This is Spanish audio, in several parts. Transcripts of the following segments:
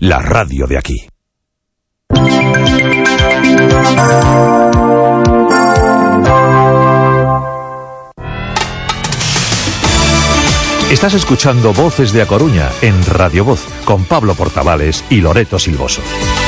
la radio de aquí. Estás escuchando Voces de A Coruña en Radio Voz con Pablo Portavales y Loreto Silvoso.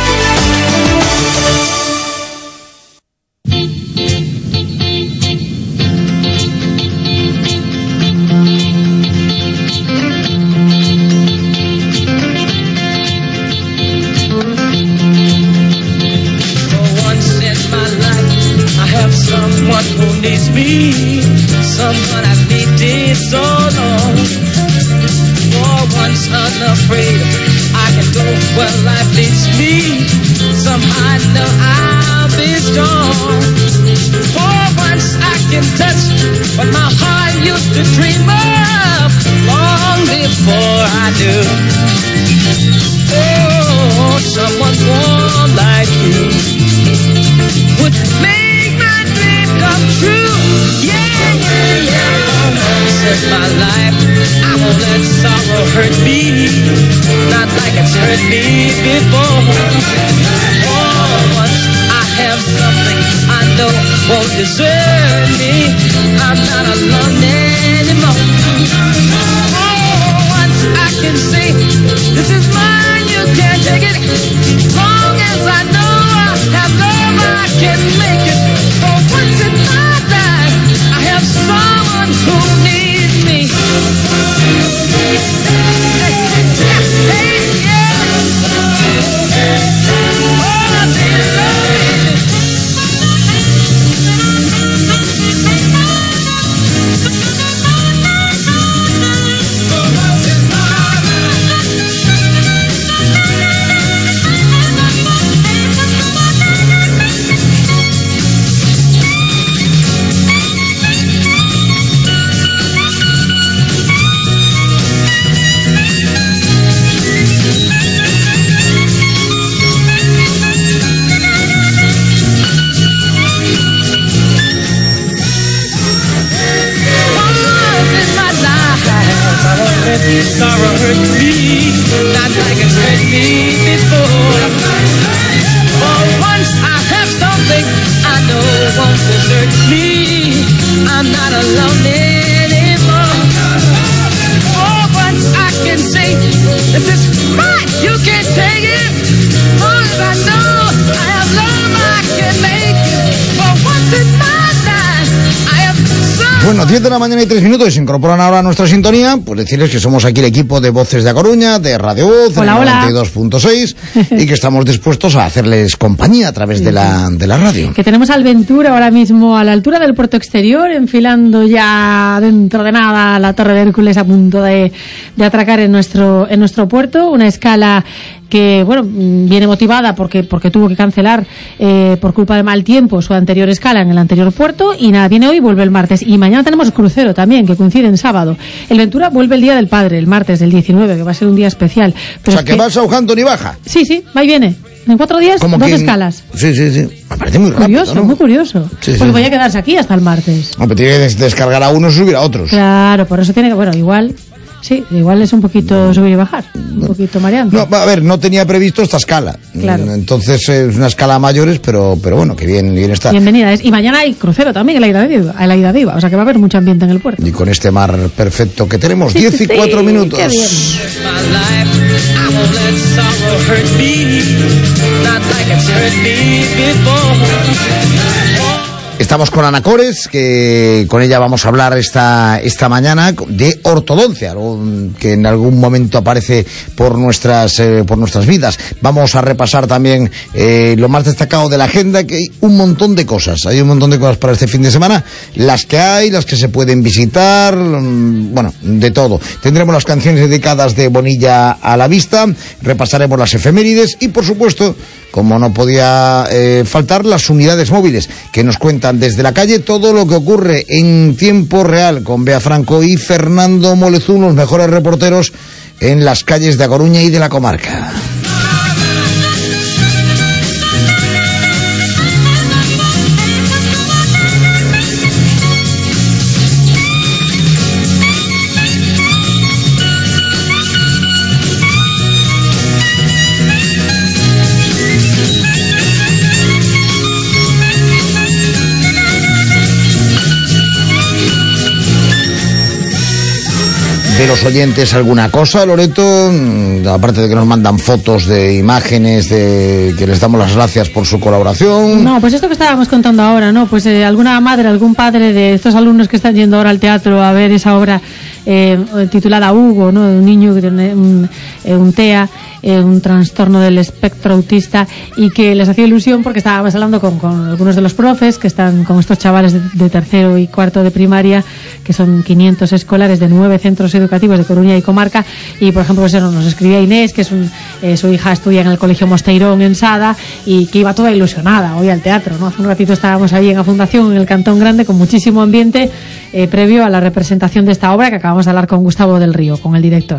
Bueno, 10 de la mañana y 3 minutos, se incorporan ahora a nuestra sintonía, pues decirles que somos aquí el equipo de Voces de A Coruña, de Radio Voz, hola, en 92.6, y que estamos dispuestos a hacerles compañía a través de la radio. Que tenemos al Ventura ahora mismo a la altura del puerto exterior, enfilando ya dentro de nada la Torre de Hércules, a punto de atracar en nuestro puerto, una escala que, bueno, viene motivada porque tuvo que cancelar por culpa de mal tiempo su anterior escala en el anterior puerto, y nada, viene hoy y vuelve el martes, y mañana tenemos crucero también, que coincide en sábado. El Ventura vuelve el Día del Padre, el martes del 19, que va a ser un día especial. Pero o sea, que va a Southampton y baja. Sí, va y viene. En 4 días, 2 escalas. Sí. Me parece muy rápido, curioso, ¿no? Muy curioso. Sí, porque voy a quedarse aquí hasta el martes. No, pero tiene que descargar a unos y subir a otros. Claro, por eso tiene que... Bueno, igual... Sí, igual es un poquito subir y bajar, un poquito mareante. No, a ver, no tenía previsto esta escala. Claro. Entonces es una escala a mayores, pero bueno, que bien está. Bienvenida es. Y mañana hay crucero también, a la ida de Iba, o sea que va a haber mucho ambiente en el puerto. Y con este mar perfecto que tenemos, 10 y 4 minutos. Qué bien. Estamos con Ana Cores, que con ella vamos a hablar esta mañana de ortodoncia, algo que en algún momento aparece por nuestras vidas. Vamos a repasar también lo más destacado de la agenda, que hay un montón de cosas. Hay un montón de cosas para este fin de semana, las que hay, las que se pueden visitar, bueno, de todo. Tendremos las canciones dedicadas de Bonilla a la vista, repasaremos las efemérides y, por supuesto, como no podía faltar, las unidades móviles, que nos cuentan desde la calle todo lo que ocurre en tiempo real, con Bea Franco y Fernando Molezún, los mejores reporteros en las calles de A Coruña y de la comarca. de los oyentes alguna cosa, Loreto? Aparte de que nos mandan fotos de imágenes, de que les damos las gracias por su colaboración. No, pues esto que estábamos contando ahora, ¿no? Pues alguna madre, algún padre de estos alumnos que están yendo ahora al teatro a ver esa obra titulada Hugo, ¿no? Un niño que tiene un TEA, un trastorno del espectro autista, y que les hacía ilusión porque estábamos hablando con algunos de los profes que están con estos chavales de tercero y cuarto de primaria, que son 500 escolares de 9 centros educativos de Coruña y comarca, y por ejemplo pues nos escribía Inés, que es su hija estudia en el Colegio Mosteirón en Sada, y que iba toda ilusionada hoy al teatro, ¿no? Hace un ratito estábamos ahí en la Fundación, en el Cantón Grande, con muchísimo ambiente previo a la representación de esta obra, que acabamos de hablar con Gustavo del Río, con el director.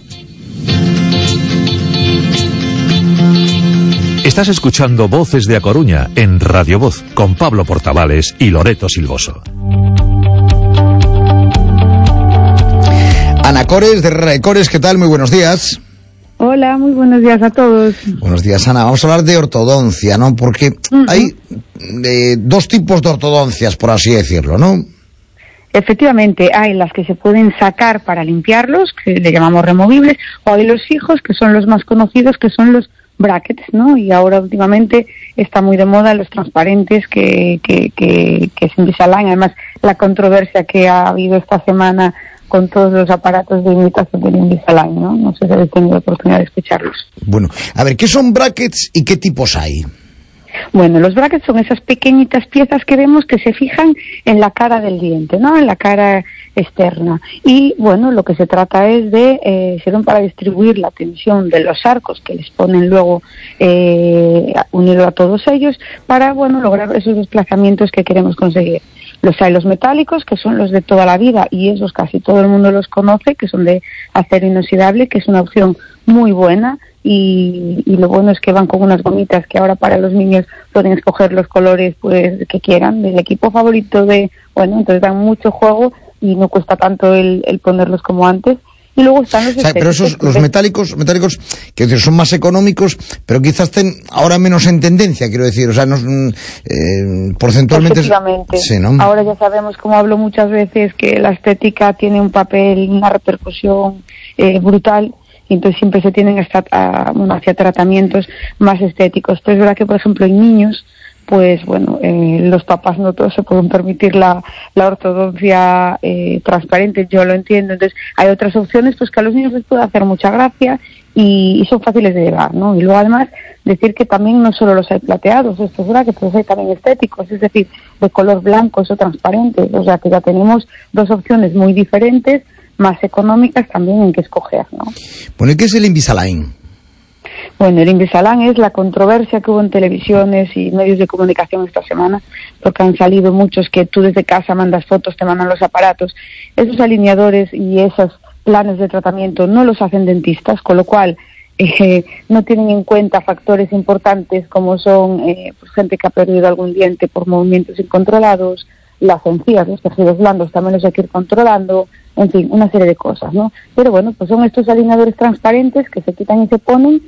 Estás escuchando Voces de A Coruña en Radio Voz con Pablo Portavales y Loreto Silvoso. Ana Cores, de Herrera y Cores, ¿qué tal? Muy buenos días. Hola, muy buenos días a todos. Buenos días, Ana. Vamos a hablar de ortodoncia, ¿no? Porque hay dos tipos de ortodoncias, por así decirlo, ¿no? Efectivamente, hay las que se pueden sacar para limpiarlos, que le llamamos removibles, o hay los fijos, que son los más conocidos, que son los brackets, ¿no? Y ahora últimamente está muy de moda los transparentes que es Invisalign. Además, la controversia que ha habido esta semana con todos los aparatos de imitación del Invisalign, ¿no? No sé si habéis tenido la oportunidad de escucharlos. Bueno, a ver, ¿qué son brackets y qué tipos hay? Bueno, los brackets son esas pequeñitas piezas que vemos que se fijan en la cara del diente, ¿no? En la cara externa. Y, bueno, lo que se trata es de, sirven para distribuir la tensión de los arcos que les ponen luego unido a todos ellos para, bueno, lograr esos desplazamientos que queremos conseguir. Los hay los metálicos, que son los de toda la vida, y esos casi todo el mundo los conoce, que son de acero inoxidable, que es una opción muy buena, y lo bueno es que van con unas gomitas que ahora para los niños pueden escoger los colores pues que quieran, del equipo favorito bueno, entonces dan mucho juego y no cuesta tanto el ponerlos como antes. Y luego están los pero esos, los metálicos, quiero decir, son más económicos, pero quizás estén ahora menos en tendencia, quiero decir, o sea, no, porcentualmente... Efectivamente. Sí, ¿no? Ahora ya sabemos, como hablo muchas veces, que la estética tiene un papel, una repercusión brutal, y entonces siempre se tienden hacia tratamientos más estéticos. Pero es verdad que, por ejemplo, en niños, pues bueno, los papás no todos se pueden permitir la ortodoncia transparente, yo lo entiendo. Entonces hay otras opciones pues que a los niños les puede hacer mucha gracia y son fáciles de llevar, ¿no? Y luego además decir que también no solo los hay plateados, esto es verdad que pues hay también estéticos, es decir, de color blanco o transparente, o sea que ya tenemos dos opciones muy diferentes, más económicas también en que escoger, ¿no? Bueno, ¿y qué es el Invisalign? Bueno, el Invisalign es la controversia que hubo en televisiones y medios de comunicación esta semana, porque han salido muchos que tú desde casa mandas fotos, te mandan los aparatos. Esos alineadores y esos planes de tratamiento no los hacen dentistas, con lo cual no tienen en cuenta factores importantes como son pues gente que ha perdido algún diente por movimientos incontrolados, las encías, los tejidos blandos también los hay que ir controlando, en fin, una serie de cosas, ¿no? Pero bueno, pues son estos alineadores transparentes que se quitan y se ponen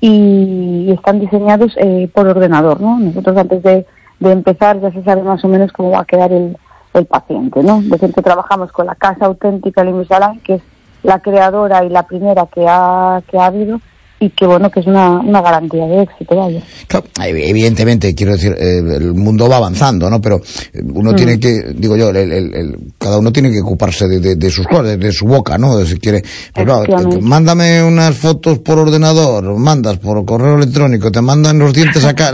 y están diseñados por ordenador, ¿no? Nosotros antes de empezar ya se sabe más o menos cómo va a quedar el paciente, ¿no? Es decir, que trabajamos con la casa auténtica de Invisalign, que es la creadora y la primera que ha habido, y que bueno, que es una garantía de éxito, vaya. Claro, evidentemente, quiero decir, el mundo va avanzando, ¿no? Pero uno tiene que, digo yo, cada uno tiene que ocuparse de sus cosas, de su boca, ¿no? Si quiere, pues claro, mándame unas fotos por ordenador, mandas por correo electrónico, te mandan los dientes acá,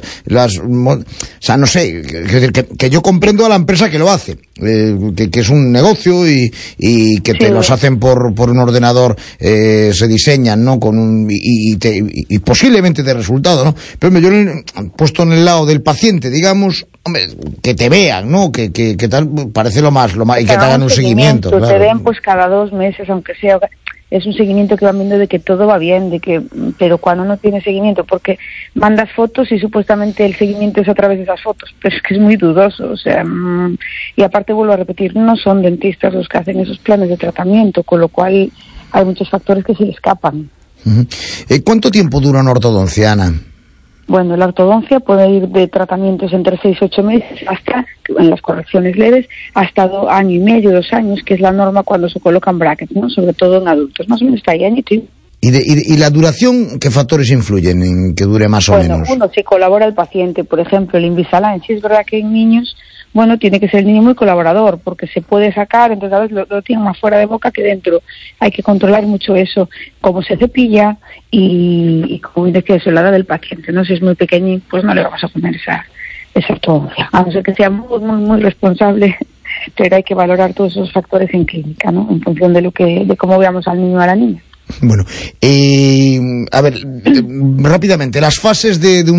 o sea, no sé, que yo comprendo a la empresa que lo hace, que es un negocio y que te los hacen por un ordenador, se diseñan, ¿no? Con un y posiblemente de resultado, ¿no? Pero yo he puesto en el lado del paciente, digamos, hombre, que te vean, ¿no? Que tal, parece lo más, y que te hagan un seguimiento, claro. Te ven pues cada 2 meses, aunque sea, es un seguimiento que van viendo de que todo va bien, pero cuando no tiene seguimiento, porque mandas fotos y supuestamente el seguimiento es a través de esas fotos, pero es que es muy dudoso, o sea, y aparte vuelvo a repetir, no son dentistas los que hacen esos planes de tratamiento, con lo cual hay muchos factores que se le escapan. ¿Cuánto tiempo dura una ortodoncia, Ana? Bueno, la ortodoncia puede ir de tratamientos entre 6 y 8 meses hasta, en las correcciones leves, hasta 1 año y medio, 2 años, que es la norma cuando se colocan brackets, ¿no? Sobre todo en adultos. Más o menos está ahí, añito y... ¿Y la duración, qué factores influyen en que dure más o menos? Bueno, si colabora el paciente, por ejemplo, el Invisalign, si es verdad que en niños, bueno, tiene que ser el niño muy colaborador, porque se puede sacar, entonces a veces lo tienen más fuera de boca que dentro. Hay que controlar mucho eso, cómo se cepilla y cómo dice que eso, la edad del paciente, ¿no? Si es muy pequeño, pues no le vamos a poner esa ortodoncia, a no ser que sea muy, muy, muy responsable, pero hay que valorar todos esos factores en clínica, ¿no? En función de cómo veamos al niño o a la niña. Bueno, a ver, rápidamente, las fases de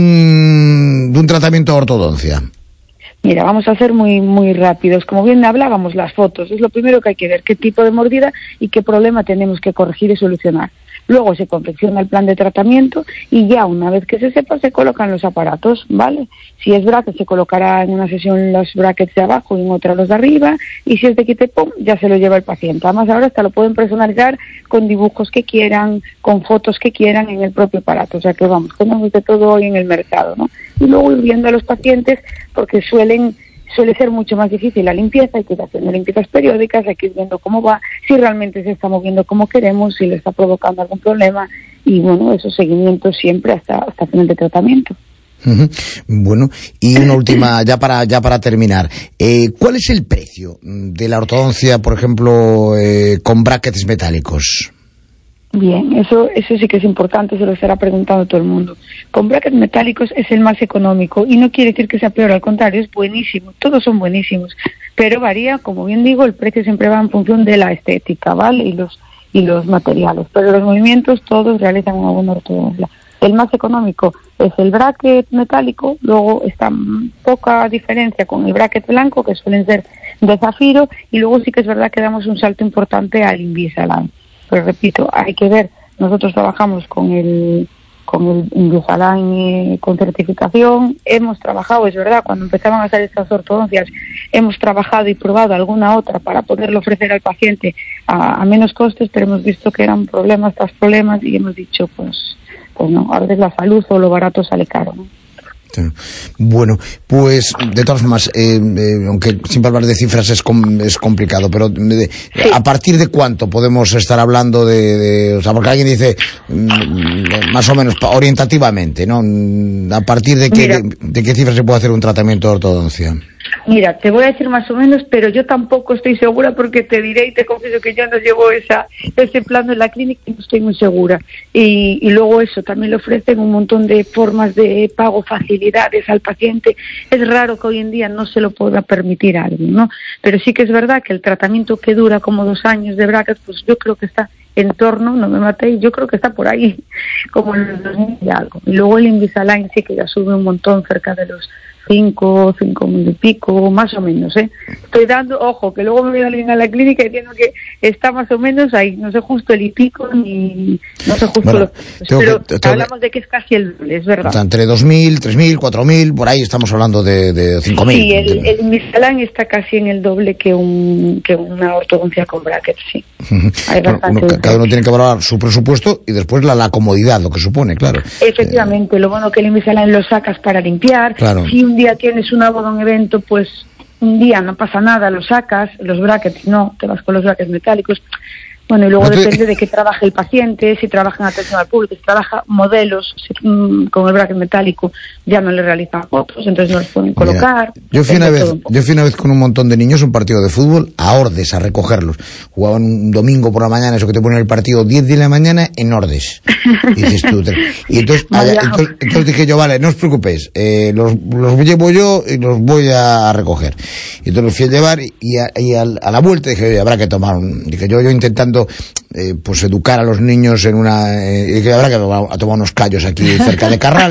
un tratamiento de ortodoncia. Mira, vamos a ser muy, muy rápidos. Como bien hablábamos, las fotos. Es lo primero que hay que ver, qué tipo de mordida y qué problema tenemos que corregir y solucionar. Luego se confecciona el plan de tratamiento y ya una vez que se sepa se colocan los aparatos, ¿vale? Si es bracket se colocará en una sesión los brackets de abajo y en otra los de arriba, y si es de quite pum ya se lo lleva el paciente. Además ahora hasta lo pueden personalizar con dibujos que quieran, con fotos que quieran en el propio aparato. O sea que vamos, tenemos de todo hoy en el mercado, ¿no? Y luego ir viendo a los pacientes porque suele ser mucho más difícil la limpieza, hay que ir haciendo limpiezas periódicas, hay que ir viendo cómo va, si realmente se está moviendo como queremos, si le está provocando algún problema, y bueno, esos seguimientos siempre hasta final de tratamiento. Uh-huh. Bueno, y una última, ya para terminar, ¿cuál es el precio de la ortodoncia, por ejemplo, con brackets metálicos? Bien, eso sí que es importante, se lo estará preguntando todo el mundo. Con brackets metálicos es el más económico y no quiere decir que sea peor, al contrario, es buenísimo, todos son buenísimos, pero varía, como bien digo, el precio siempre va en función de la estética, ¿vale? Y los materiales, pero los movimientos todos realizan una buena ortodoncia. El más económico es el bracket metálico, luego está poca diferencia con el bracket blanco, que suelen ser de zafiro, y luego sí que es verdad que damos un salto importante al Invisalign. Pero repito, hay que ver, nosotros trabajamos con el Invisalign con certificación, hemos trabajado, es verdad, cuando empezaban a salir estas ortodoncias, hemos trabajado y probado alguna otra para poderlo ofrecer al paciente a menos costes, pero hemos visto que eran problemas tras problemas y hemos dicho, pues no, a veces la salud o lo barato sale caro, ¿no? Bueno, pues de todas formas, aunque siempre hablar de cifras es complicado, pero sí. ¿A partir de cuánto podemos estar hablando o sea, porque alguien dice más o menos orientativamente, ¿no? ¿A partir de qué cifras se puede hacer un tratamiento de ortodoncia? Mira, te voy a decir más o menos, pero yo tampoco estoy segura porque te diré y te confieso que yo no llevo ese plano en la clínica y no estoy muy segura. Y luego eso, también le ofrecen un montón de formas de pago, facilidades al paciente. Es raro que hoy en día no se lo pueda permitir a alguien, ¿no? Pero sí que es verdad que el tratamiento que dura como 2 años de brackets, pues yo creo que está en torno, no me matéis, yo creo que está por ahí, como en los 2000 y algo. Y luego el Invisalign sí que ya sube un montón, cerca de los 5.000 y pico, más o menos, ¿eh? Estoy dando, ojo, que luego me viene alguien a la clínica diciendo que está más o menos ahí, no sé justo el y pico, ni no sé justo bueno, pero hablamos de que es casi el doble, es verdad. O sea, entre 2.000, 3.000, 4.000, por ahí estamos hablando de 5.000. Sí, el Invisalign está casi en el doble que una ortodoncia con brackets, sí. Uh-huh. Cada uno tiene que valorar su presupuesto y después la comodidad, lo que supone, claro. Efectivamente, lo bueno que el Invisalign lo sacas para limpiar, claro. Si un día tienes una boda, un evento, pues un día no pasa nada, lo sacas, los brackets no, te vas con los brackets metálicos. Bueno, y luego depende de qué trabaje el paciente, si trabaja en atención al público, si trabaja modelos con el bracket metálico, ya no le realizan fotos, entonces no los pueden colocar. Mira, yo fui una vez con un montón de niños a un partido de fútbol a Ordes a recogerlos. Jugaban un domingo por la mañana, eso que te ponen el partido 10 de la mañana en Ordes. Y dices tú, y entonces dije yo, vale, no os preocupéis, los llevo yo y los voy a recoger. Y entonces los fui a llevar y a la vuelta dije, oye, habrá que tomar dije yo intentando pues educar a los niños en que habrá que tomar unos callos aquí cerca de Carral.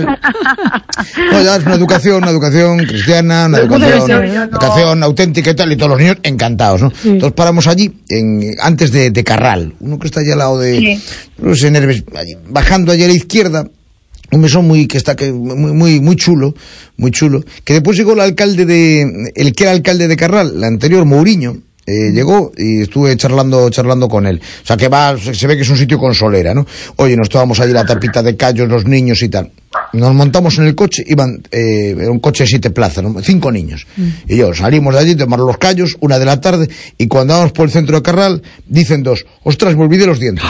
No, ya es una educación cristiana, una educación auténtica y tal, y todos los niños encantados, ¿no? Sí. Entonces paramos allí antes de Carral, uno que está allí al lado de Nerves, bajando allí a la izquierda, un mesón muy chulo, que después llegó el que era alcalde de Carral, el anterior, Mourinho. Llegó y estuve charlando con él. O sea que se ve que es un sitio con solera, ¿no? Oye, nos tomamos allí la tapita de callos, los niños y tal. nos montamos en el coche, era un coche de 7 plazas, 5 niños. Y yo, salimos de allí, tomamos los callos, 1 de la tarde, y cuando vamos por el centro de Carral, dicen 2, ostras, me olvidé los dientes.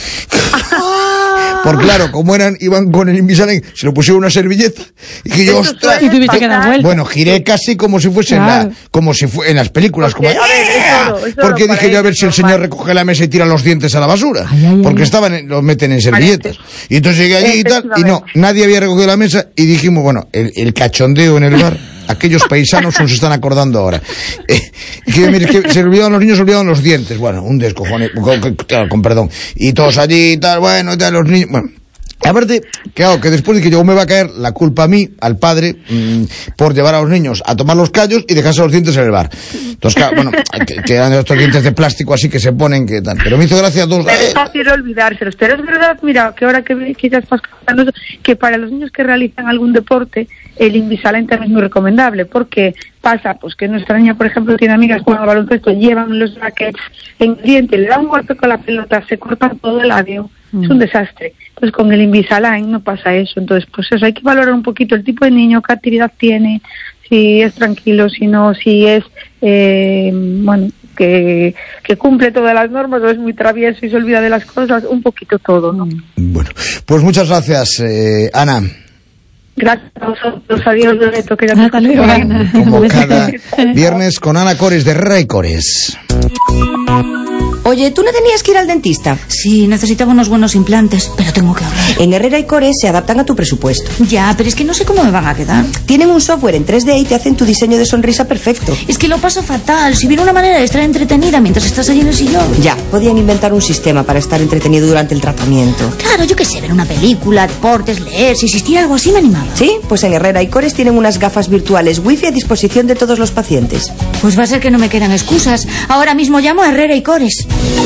Porque claro, como iban con el Invisalign, se lo pusieron una servilleta, y que yo, ostras, y tuviste que dar vuelta. bueno, giré casi como si fuese como si fue en las películas, porque, como, porque dije yo a ver si el señor recoge la mesa y tira los dientes a la basura, porque los meten en servilletas. Y entonces llegué allí y tal, y no, nadie había recogido la mesa, y dijimos, bueno, el cachondeo en el bar, aquellos paisanos se nos están acordando ahora. Que se olvidaban los niños, se olvidaban los dientes. Bueno, un descojone, con perdón. Y todos allí y tal, bueno, y tal, los niños. Bueno, aparte, claro, que después de que yo me va a caer la culpa a mí, al padre, por llevar a los niños a tomar los callos y dejarse los dientes en el bar. Entonces, claro, bueno, quedan estos dientes de plástico así que se ponen, que tal. Pero me hizo gracia dos. Es fácil olvidárselos, pero es verdad, mira, que ahora que quizás estás contando, que para los niños que realizan algún deporte, el Invisalign también es muy recomendable, porque pasa pues que nuestra niña, por ejemplo, tiene amigas que juegan al baloncesto, llevan los brackets en el diente, le dan un golpe con la pelota, se cortan todo el labio, es un desastre. Entonces con el Invisalign no pasa eso. Entonces pues eso, hay que valorar un poquito el tipo de niño, qué actividad tiene, si es tranquilo, si no, si es bueno, que cumple todas las normas o es muy travieso y se olvida de las cosas, un poquito todo, ¿no? Bueno, pues muchas gracias, Ana. Gracias a vosotros, adiós, Loreto, que ya te como cada viernes con Ana Cores de Herrera y Cores. Oye, ¿tú no tenías que ir al dentista? Sí, necesitaba unos buenos implantes, pero tengo que ahorrar. En Herrera y Cores se adaptan a tu presupuesto. Ya, pero es que no sé cómo me van a quedar. Tienen un software en 3D y te hacen tu diseño de sonrisa perfecto. Es que lo paso fatal. Si hubiera una manera de estar entretenida mientras estás allí en el sillón. Ya, podían inventar un sistema para estar entretenido durante el tratamiento. Claro, yo qué sé, ver una película, deportes, leer. Si existiera algo así me animaba. Sí, pues en Herrera y Cores tienen unas gafas virtuales Wi-Fi a disposición de todos los pacientes. Pues va a ser que no me quedan excusas. Ahora mismo llamo a Herrera y Cores.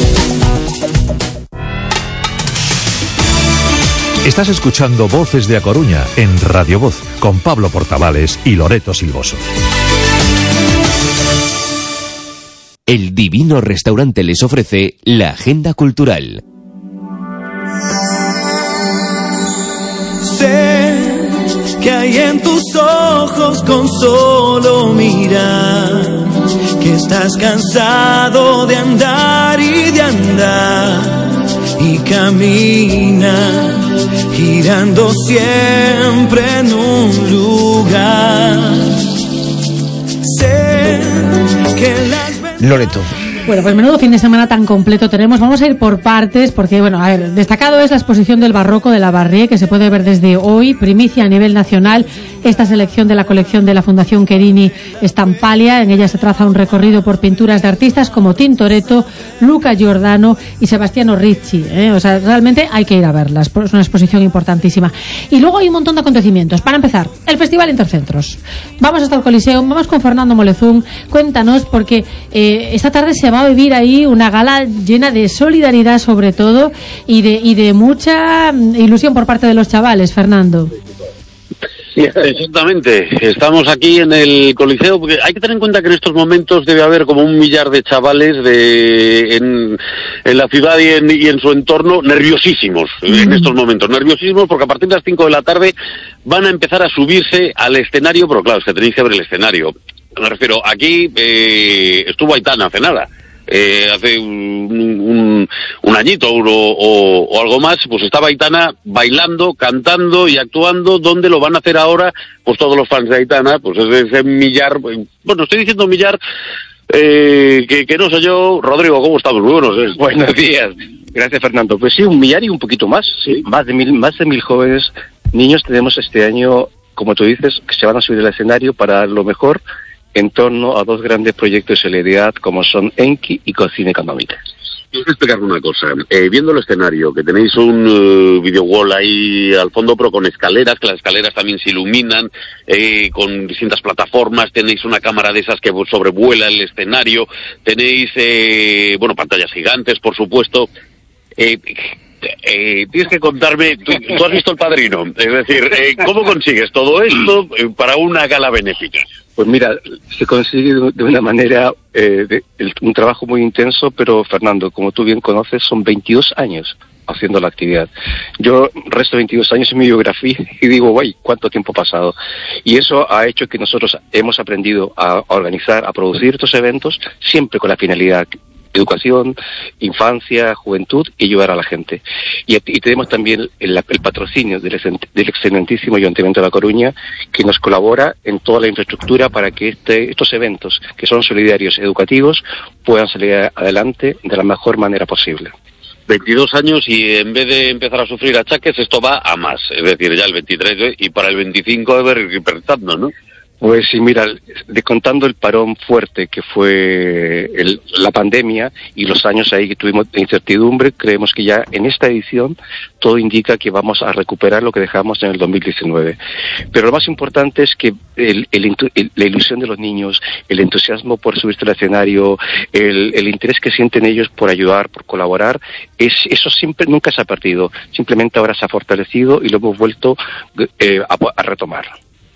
Estás escuchando Voces de A Coruña en Radio Voz con Pablo Portavales y Loreto Silvoso. El Divino Restaurante les ofrece la agenda cultural. Sé que hay en tus ojos con solo mirar, que estás cansado de andar y de andar, y camina girando siempre en un lugar. Sé que Loreto. Bueno, pues menudo fin de semana tan completo tenemos. Vamos a ir por partes porque, bueno, a ver, destacado es la exposición del barroco de la Barrié, que se puede ver desde hoy, primicia a nivel nacional. Esta selección de la colección de la Fundación Querini Estampalia. En ella se traza un recorrido por pinturas de artistas como Tintoretto, Luca Giordano y Sebastiano Ricci. O sea, realmente hay que ir a verla. Es una exposición importantísima. Y luego hay un montón de acontecimientos. Para empezar, el Festival Intercentros. Vamos hasta el Coliseum, vamos con Fernando Molezún. Cuéntanos, porque esta tarde se va a vivir ahí una gala llena de solidaridad, sobre todo, y de mucha ilusión por parte de los chavales, Fernando. Exactamente, estamos aquí en el Coliseo porque hay que tener en cuenta que en estos momentos debe haber como 1 millar de chavales en la ciudad y en su entorno nerviosísimos en estos momentos, nerviosísimos porque a partir de las 5 de la tarde van a empezar a subirse al escenario, pero claro, es que tenéis que ver el escenario. Me refiero, aquí estuvo Aitana hace nada. Hace un añito o algo más, pues estaba Aitana bailando, cantando y actuando. ¿Dónde lo van a hacer ahora? Pues todos los fans de Aitana, pues es ese millar, bueno, estoy diciendo millar, que no sé yo. Rodrigo, ¿cómo estamos? Muy buenos días. Buenos días. Gracias, Fernando. Pues sí, 1 millar y un poquito más, sí. Más de 1.000 jóvenes, niños tenemos este año, como tú dices, que se van a subir al escenario para lo mejor en torno a 2 grandes proyectos de solidaridad como son Enki y Cocina Económica. Quiero explicarme una cosa. Viendo el escenario, que tenéis un video wall ahí al fondo, pero con escaleras, que las escaleras también se iluminan, con distintas plataformas, tenéis una cámara de esas que sobrevuela el escenario, tenéis, pantallas gigantes, por supuesto. Tienes que contarme, tú has visto El Padrino, es decir, ¿cómo consigues todo esto para una gala benéfica? Pues mira, se consigue de una manera, un trabajo muy intenso, pero Fernando, como tú bien conoces, son 22 años haciendo la actividad. Yo resto 22 años en mi biografía y digo, guay, ¿cuánto tiempo ha pasado? Y eso ha hecho que nosotros hemos aprendido a organizar, a producir estos eventos, siempre con la finalidad educación, infancia, juventud y ayudar a la gente. Y tenemos también el patrocinio del excelentísimo Ayuntamiento de La Coruña, que nos colabora en toda la infraestructura para que estos eventos, que son solidarios y educativos, puedan salir adelante de la mejor manera posible. 22 años y en vez de empezar a sufrir achaques, esto va a más. Es decir, ya el 23 y para el 25 debe ir pensando, ¿no? Pues sí, mira, descontando el parón fuerte que fue la pandemia y los años ahí que tuvimos de incertidumbre, creemos que ya en esta edición todo indica que vamos a recuperar lo que dejamos en el 2019. Pero lo más importante es que la ilusión de los niños, el entusiasmo por subirse al escenario, el interés que sienten ellos por ayudar, por colaborar, eso siempre nunca se ha perdido. Simplemente ahora se ha fortalecido y lo hemos vuelto a retomar.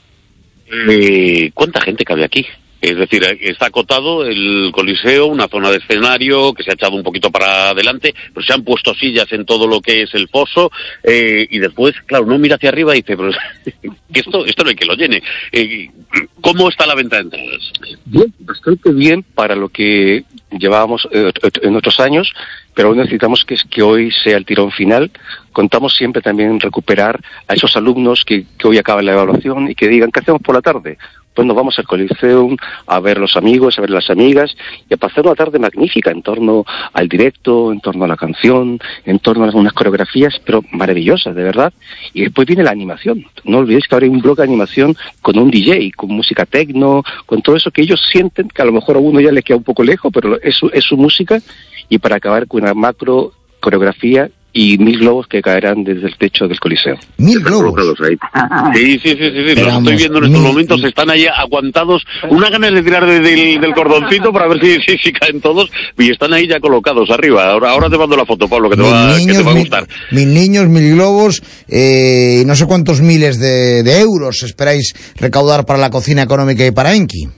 ¿Cuánta gente cabe aquí? Es decir, está acotado el Coliseo, una zona de escenario que se ha echado un poquito para adelante, pero se han puesto sillas en todo lo que es el foso, y después, claro, uno mira hacia arriba y dice, pero que esto no hay que lo llene. ¿Cómo está la venta de entradas? Bien, bastante bien para lo que llevábamos en otros años, pero aún necesitamos que hoy sea el tirón final. Contamos siempre también en recuperar a esos alumnos que hoy acaban la evaluación y que digan, ¿qué hacemos por la tarde? Pues nos vamos al Coliseum a ver a los amigos, a ver a las amigas y a pasar una tarde magnífica en torno al directo, en torno a la canción, en torno a unas coreografías, pero maravillosas, de verdad. Y después viene la animación. No olvidéis que ahora hay un bloque de animación con un DJ, con música techno, con todo eso que ellos sienten, que a lo mejor a uno ya les queda un poco lejos, pero es su música. Y para acabar con una macro coreografía y 1000 globos que caerán desde el techo del Coliseo. 1000 globos. Sí. Los estoy viendo en estos momentos, están ahí aguantados. Una ganas de tirar del cordoncito para ver si caen todos, y están ahí ya colocados arriba. Ahora te mando la foto, Pablo, que te va a gustar. 1000 niños, 1000 globos, no sé cuántos miles de euros esperáis recaudar para la cocina económica y para Enki.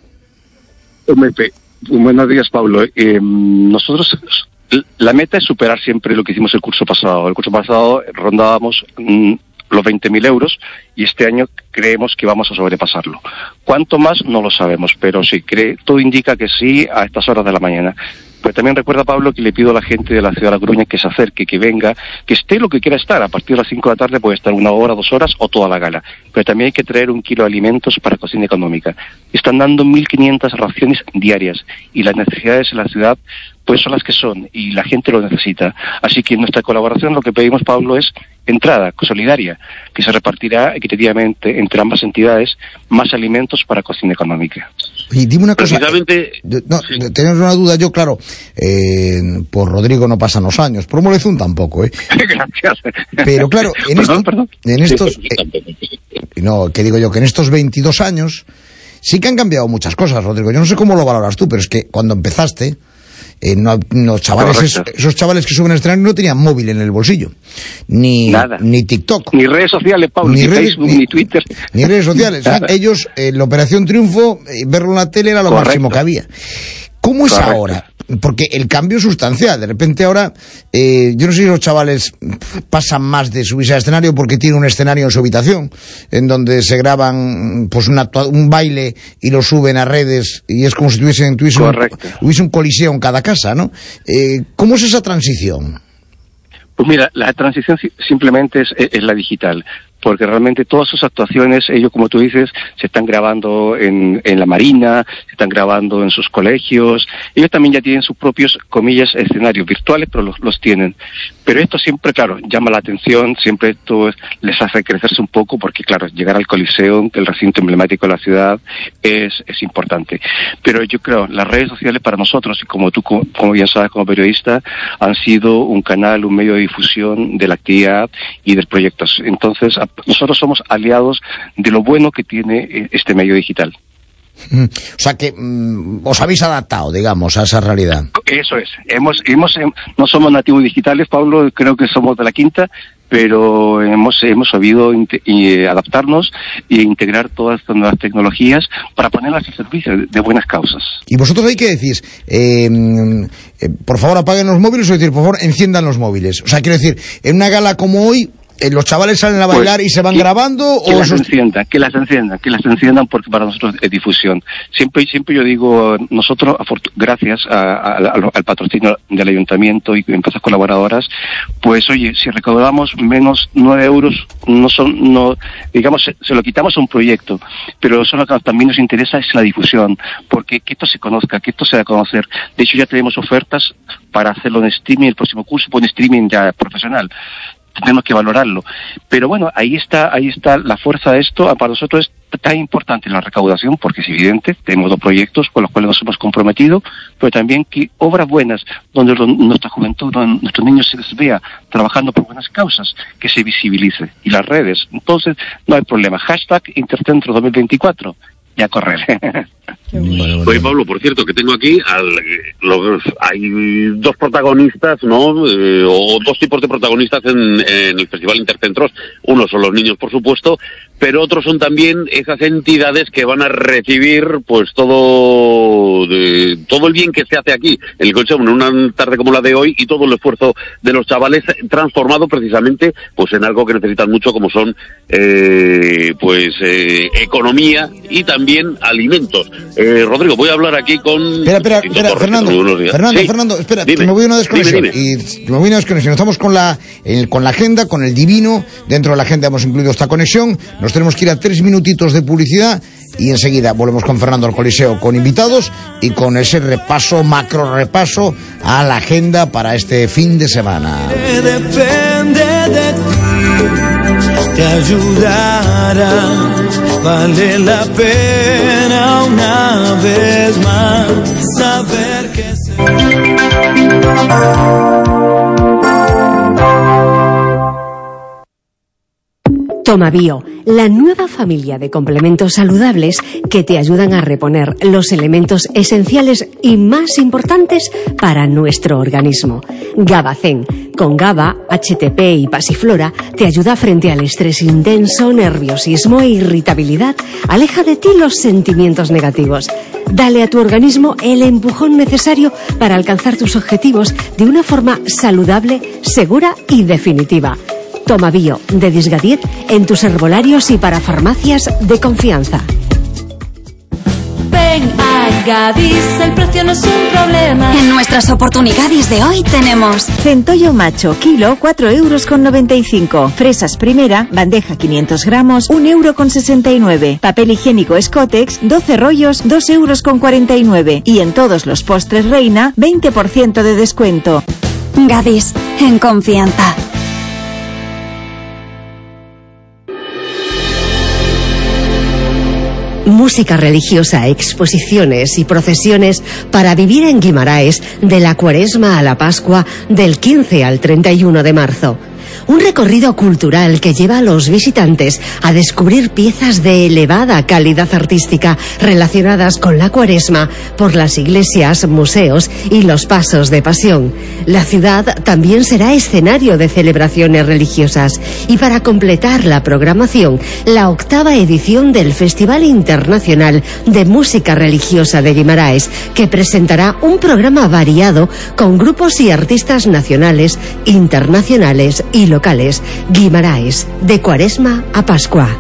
Buenos días, Pablo. Nosotros, la meta es superar siempre lo que hicimos el curso pasado. El curso pasado rondábamos los 20.000 euros y este año creemos que vamos a sobrepasarlo. ¿Cuánto más? No lo sabemos, pero sí, todo indica que sí a estas horas de la mañana. Pero también recuerda, Pablo, que le pido a la gente de la ciudad de La Coruña que se acerque, que venga, que esté lo que quiera estar. A partir de las 5 de la tarde puede estar 1 hora, 2 horas o toda la gala. Pero también hay que traer 1 kilo de alimentos para cocina económica. Están dando 1.500 raciones diarias y las necesidades en la ciudad pues son las que son y la gente lo necesita. Así que en nuestra colaboración lo que pedimos, Pablo, es entrada solidaria, que se repartirá equitativamente entre ambas entidades más alimentos para cocina económica. Y dime una cosa, sí. Tenemos una duda, yo claro, por Rodrigo no pasan los años, por Molezún tampoco, Gracias. Pero claro, en estos, Sí. que digo yo, que en estos 22 años sí que han cambiado muchas cosas, Rodrigo. Yo no sé cómo lo valoras tú, pero es que cuando empezaste, los chavales, esos chavales que suben al escenario no tenían móvil en el bolsillo, ni TikTok, ni redes sociales, Pablo, ni Facebook, ni Twitter, ni redes sociales. O sea, ellos, la Operación Triunfo, verlo en la tele era lo máximo que había. ¿Cómo es ahora? Porque el cambio es sustancial. De repente ahora, yo no sé si los chavales pasan más de subirse al escenario porque tienen un escenario en su habitación, en donde se graban pues un baile y lo suben a redes, y es como si hubiese un coliseo en cada casa, ¿no? ¿Cómo es esa transición? Pues mira, la transición simplemente es la digital. Porque realmente todas sus actuaciones, ellos, como tú dices, se están grabando en la Marina, se están grabando en sus colegios. Ellos también ya tienen sus propios, comillas, escenarios virtuales, pero los tienen. Pero esto siempre, claro, llama la atención, siempre esto les hace crecerse un poco, porque, claro, llegar al Coliseo, el recinto emblemático de la ciudad, es importante. Pero yo creo, las redes sociales para nosotros, y como tú, como bien sabes, como periodista, han sido un canal, un medio de difusión de la actividad y del proyecto. Entonces, nosotros somos aliados de lo bueno que tiene este medio digital. O sea que os habéis adaptado, digamos, a esa realidad. Eso es. No somos nativos digitales, Pablo, creo que somos de la quinta, pero hemos sabido adaptarnos e integrar todas estas nuevas tecnologías para ponerlas al servicio de buenas causas. ¿Y vosotros ahí qué decís? Por favor, apaguen los móviles, o decir, por favor, enciendan los móviles. O sea, quiero decir, en una gala como hoy, ¿los chavales salen a bailar y se van grabando? Que las enciendan porque para nosotros es difusión. Siempre yo digo, nosotros, gracias al patrocinio del ayuntamiento y empresas colaboradoras, pues oye, si recaudamos menos 9 euros, digamos, se lo quitamos a un proyecto, pero eso lo que también nos interesa es la difusión, porque que esto se conozca, que esto se dé a conocer. De hecho, ya tenemos ofertas para hacerlo en streaming, el próximo curso, en streaming ya profesional. Tenemos que valorarlo, pero bueno, ahí está la fuerza de esto. Para nosotros es tan importante la recaudación porque es evidente, tenemos 2 proyectos con los cuales nos hemos comprometido, pero también que obras buenas donde nuestra juventud, donde nuestros niños se les vea trabajando por buenas causas, que se visibilice, y las redes. Entonces no hay problema. #Intercentro 2024 y a correr. Oye, Pablo, por cierto, que tengo aquí hay 2 protagonistas, ¿no? O 2 tipos de protagonistas en el Festival Intercentros. Uno son los niños, por supuesto, pero otros son también esas entidades que van a recibir pues todo el bien que se hace aquí en el Colchón en una tarde como la de hoy, y todo el esfuerzo de los chavales transformado precisamente pues en algo que necesitan mucho, como son economía y también alimentos. Rodrigo, voy a hablar aquí con... Espera, Fernando, espera, dime, me voy a una desconexión. Dime. Estamos con la agenda, con el divino. Dentro de la agenda hemos incluido esta conexión. Nos tenemos que ir a 3 minutitos de publicidad y enseguida volvemos con Fernando al Coliseo, con invitados y con ese macro repaso a la agenda para este fin de semana. Depende de ti, te ayudará. Vale la pena una vez más saber que Tomabio, la nueva familia de complementos saludables que te ayudan a reponer los elementos esenciales y más importantes para nuestro organismo. Gabacén, con GABA, HTP y pasiflora, te ayuda frente al estrés intenso, nerviosismo e irritabilidad. Aleja de ti los sentimientos negativos. Dale a tu organismo el empujón necesario para alcanzar tus objetivos de una forma saludable, segura y definitiva. Tomabio, de Disgadiet, en tus herbolarios y para farmacias de confianza. Ven a Gadis, el precio no es un problema. En nuestras oportunidades de hoy tenemos centollo macho, kilo, 4,95 €. Fresas primera, bandeja 500 gramos, 1,69 €. Papel higiénico Scotex, 12 rollos, 2,49 €. Y en todos los postres Reina, 20% de descuento. Gadis, en confianza. Música religiosa, exposiciones y procesiones para vivir en Guimaraes de la Cuaresma a la Pascua del 15 al 31 de marzo. Un recorrido cultural que lleva a los visitantes a descubrir piezas de elevada calidad artística relacionadas con la Cuaresma por las iglesias, museos y los pasos de pasión. La ciudad también será escenario de celebraciones religiosas y para completar la programación, la 8ª edición del Festival Internacional de Música Religiosa de Guimaraes, que presentará un programa variado con grupos y artistas nacionales, internacionales y locales. Guimaraes, de Cuaresma a Pascua.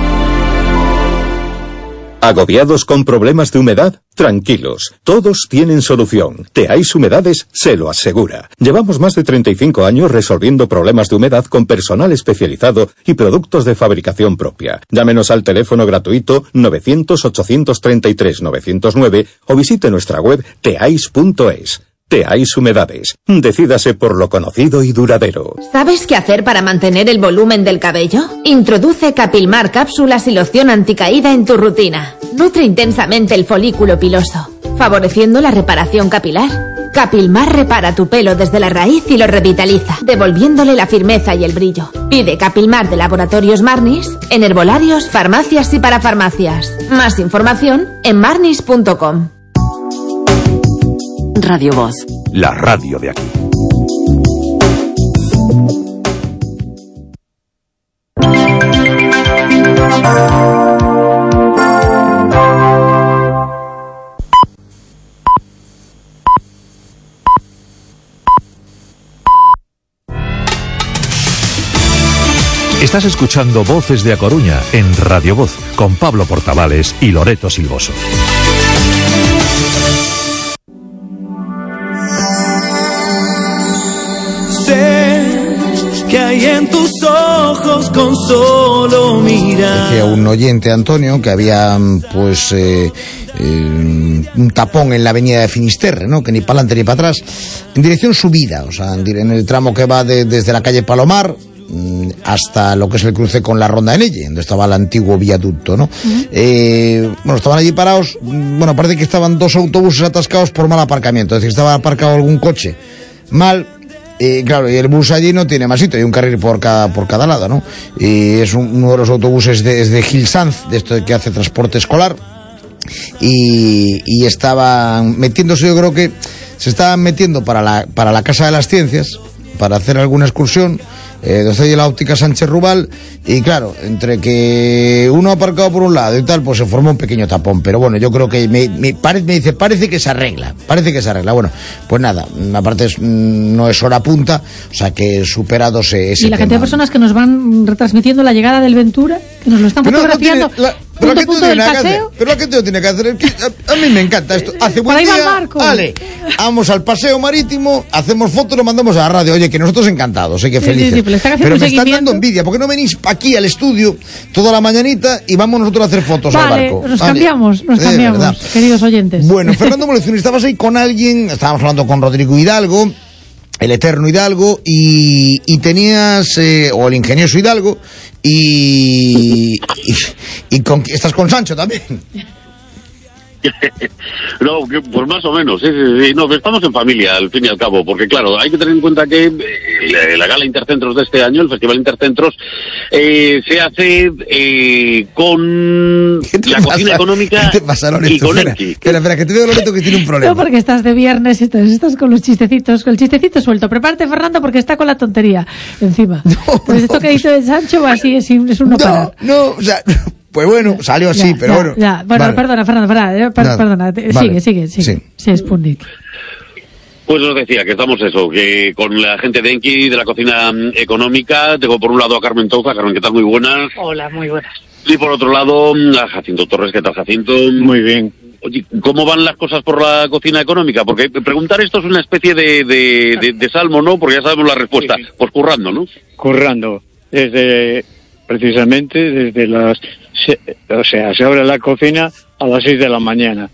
¿Agobiados con problemas de humedad? Tranquilos, todos tienen solución. Teais Humedades se lo asegura. Llevamos más de 35 años resolviendo problemas de humedad con personal especializado y productos de fabricación propia. Llámenos al teléfono gratuito 900-833-909 o visite nuestra web teais.es. Teais Humedades. Decídase por lo conocido y duradero. ¿Sabes qué hacer para mantener el volumen del cabello? Introduce Capilmar cápsulas y loción anticaída en tu rutina. Nutre intensamente el folículo piloso, favoreciendo la reparación capilar. Capilmar repara tu pelo desde la raíz y lo revitaliza, devolviéndole la firmeza y el brillo. Pide Capilmar de Laboratorios Marnis en herbolarios, farmacias y parafarmacias. Más información en marnis.com. Radio Voz. La radio de aquí. Estás escuchando Voces de A Coruña en Radio Voz con Pablo Portavales y Loreto Silvoso. Sé que hay en tus ojos con solo mirar. Decía un oyente, Antonio, que había pues un tapón en la avenida de Finisterre, ¿no? Que ni para adelante ni para atrás, en dirección subida, o sea, en el tramo que va desde la calle Palomar hasta lo que es el cruce con la Ronda de Nelle, donde estaba el antiguo viaducto, ¿no? Bueno, estaban allí parados, bueno, parece que estaban dos autobuses atascados por mal aparcamiento, es decir, estaba aparcado algún coche mal. Claro, y el bus allí no tiene más sitio, hay un carril por cada lado, ¿no? Y es uno de los autobuses de Gil Sanz, de esto que hace transporte escolar, y estaban metiéndose, yo creo que se estaban metiendo para la Casa de las Ciencias, para hacer alguna excursión, desde la óptica Sánchez Rubal, y claro, entre que uno ha aparcado por un lado y tal, pues se formó un pequeño tapón, pero bueno, yo creo que me dice, parece que se arregla, bueno, pues nada, aparte no es hora punta, o sea que superados ese y la cantidad de personas que nos van retransmitiendo la llegada del Ventura, que nos lo están fotografiando, punto del paseo. Pero la gente no tiene que hacer, es que a mí me encanta esto, hace buen día, vale, vamos al paseo marítimo, hacemos fotos, lo mandamos a la radio, oye, que nosotros encantados, que felices. Sí, pero me están dando envidia, porque no venís aquí al estudio toda la mañanita y vamos nosotros a hacer fotos al barco. Nos cambiamos, queridos oyentes. Bueno, Fernando Molección, estabas ahí con alguien, estábamos hablando con Rodrigo Hidalgo, el eterno Hidalgo, y tenías, o el ingenioso Hidalgo, y estás con Sancho también. No, pues más o menos, sí, no, estamos en familia al fin y al cabo, porque claro, hay que tener en cuenta que la Gala Intercentros de este año, el Festival Intercentros, se hace con la cocina económica y con Enki. Espera, que te veo, Loreto, que tiene un problema. No, porque estás de viernes y estás con los chistecitos, con el chistecito suelto. Prepárate, Fernando, porque está con la tontería encima. Pues esto que dice de Sancho, así es uno para. No, o sea... Pues bueno, salió así, pero bueno. Bueno, vale. Perdona, perdona. Vale. Sigue. Sí, Sputnik. Pues os decía que estamos que con la gente de Enki, de la cocina económica, tengo por un lado a Carmen Touza. Carmen, ¿qué tal? Muy buenas. Hola, muy buenas. Y por otro lado a Jacinto Torres. ¿Qué tal, Jacinto? Muy bien. Oye, ¿cómo van las cosas por la cocina económica? Porque preguntar esto es una especie de salmo, ¿no? Porque ya sabemos la respuesta. Sí. Pues currando, ¿no? Currando. Precisamente desde se abre la cocina a las 6 de la mañana.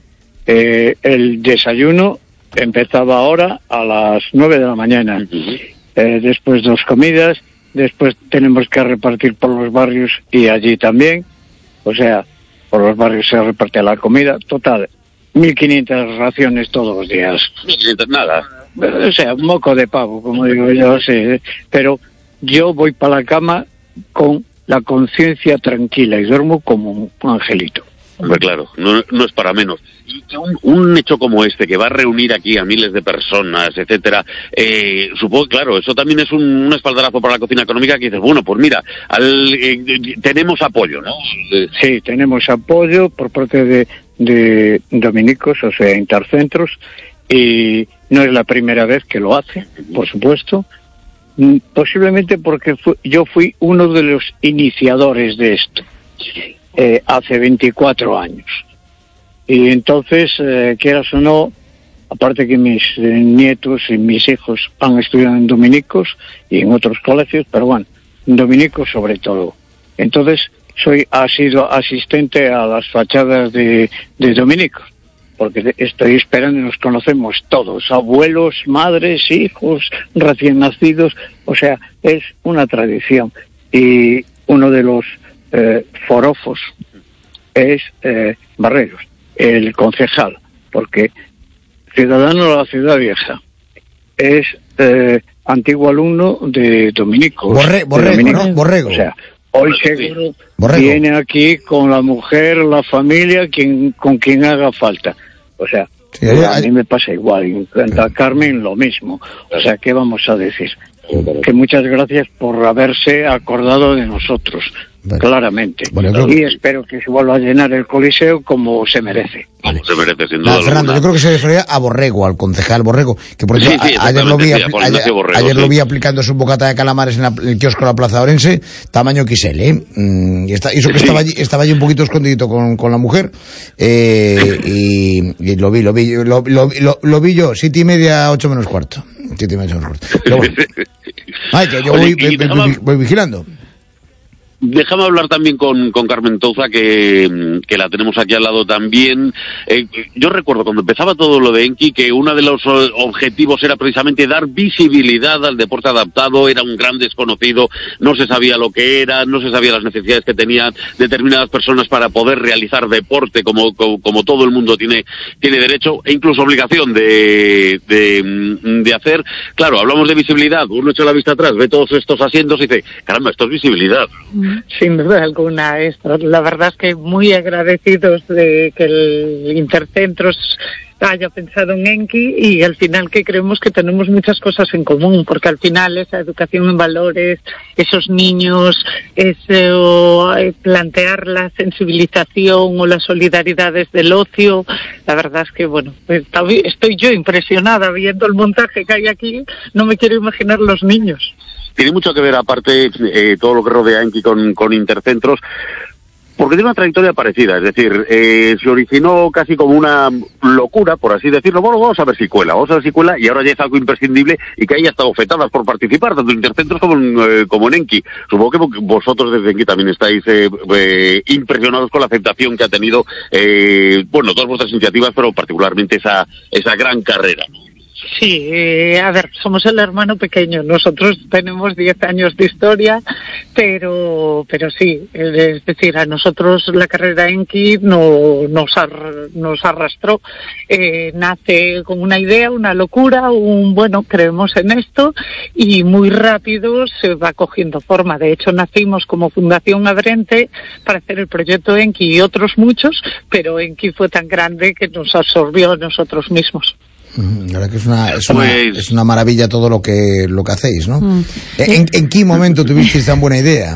El desayuno empezaba ahora a las 9 de la mañana. Después 2 comidas, después tenemos que repartir por los barrios y allí también. O sea, por los barrios se reparte la comida. Total, 1.500 raciones todos los días. 1.500 nada. O sea, un moco de pavo, como digo yo, sí. Pero yo voy para la cama con la conciencia tranquila y duermo como un angelito. Hombre, claro, no es para menos. Y un hecho como este, que va a reunir aquí a miles de personas, etcétera, supongo, claro, eso también es un espaldarazo para la cocina económica, que dices, bueno, pues mira, tenemos apoyo, ¿no? Sí, tenemos apoyo por parte de dominicos, o sea, intercentros, y no es la primera vez que lo hace, por supuesto. Posiblemente porque yo fui uno de los iniciadores de esto hace 24 años. Y entonces, quieras o no, aparte que mis nietos y mis hijos han estudiado en dominicos y en otros colegios, pero bueno, en dominicos sobre todo. Entonces, ha sido asistente a las fachadas de dominicos, porque estoy esperando y nos conocemos todos, abuelos, madres, hijos, recién nacidos, o sea, es una tradición. Y uno de los forofos es Barreros, el concejal, porque ciudadano de la Ciudad Vieja. Es antiguo alumno de Dominico. Borrego, ¿no? Borrego. O sea, hoy seguro viene aquí con la mujer, la familia, con quien haga falta. O sea, sí, a mí me pasa igual, y a Carmen lo mismo. O sea, ¿qué vamos a decir? Que muchas gracias por haberse acordado de nosotros, claramente. Y espero que se vuelva a llenar el Coliseo como se merece. Como se merece, sin duda. Fernando, yo creo que se refería a Borrego, al concejal Borrego, que por ejemplo, ayer lo vi aplicando su bocata de calamares en el kiosco de la Plaza Orense, tamaño XL, y eso que estaba allí un poquito escondidito con la mujer, y lo vi yo, 7:30, 8 menos cuarto. Pero bueno. Ay, que yo voy vigilando. Déjame hablar también con Carmen Touza, que la tenemos aquí al lado también. Yo recuerdo cuando empezaba todo lo de Enki que uno de los objetivos era precisamente dar visibilidad al deporte adaptado. Era un gran desconocido, no se sabía lo que era, no se sabía las necesidades que tenían determinadas personas para poder realizar deporte como todo el mundo tiene derecho e incluso obligación de hacer. Claro, hablamos de visibilidad, uno echa la vista atrás, ve todos estos asientos y dice, caramba, esto es visibilidad. Sin duda alguna, la verdad es que muy agradecidos de que el Intercentros haya pensado en Enki, y al final que creemos que tenemos muchas cosas en común, porque al final esa educación en valores, esos niños, plantear la sensibilización o las solidaridades del ocio, la verdad es que bueno, estoy yo impresionada viendo el montaje que hay aquí, no me quiero imaginar los niños. Tiene mucho que ver, aparte, todo lo que rodea a Enki con Intercentros, porque tiene una trayectoria parecida, es decir, se originó casi como una locura, por así decirlo. Bueno, vamos a ver si cuela, y ahora ya es algo imprescindible y que hay hasta bofetadas por participar, tanto en Intercentros como en Enki. Supongo que vosotros desde Enki también estáis impresionados con la aceptación que ha tenido, todas vuestras iniciativas, pero particularmente esa gran carrera. Sí, a ver, somos el hermano pequeño. Nosotros tenemos 10 años de historia, pero sí, es decir, a nosotros la carrera Enki nos arrastró. Nace con una idea, una locura, creemos en esto, y muy rápido se va cogiendo forma. De hecho, nacimos como Fundación Adrente para hacer el proyecto Enki y otros muchos, pero Enki fue tan grande que nos absorbió a nosotros mismos. La verdad que es una maravilla todo lo que hacéis, ¿no? ¿En qué momento tuvisteis tan buena idea?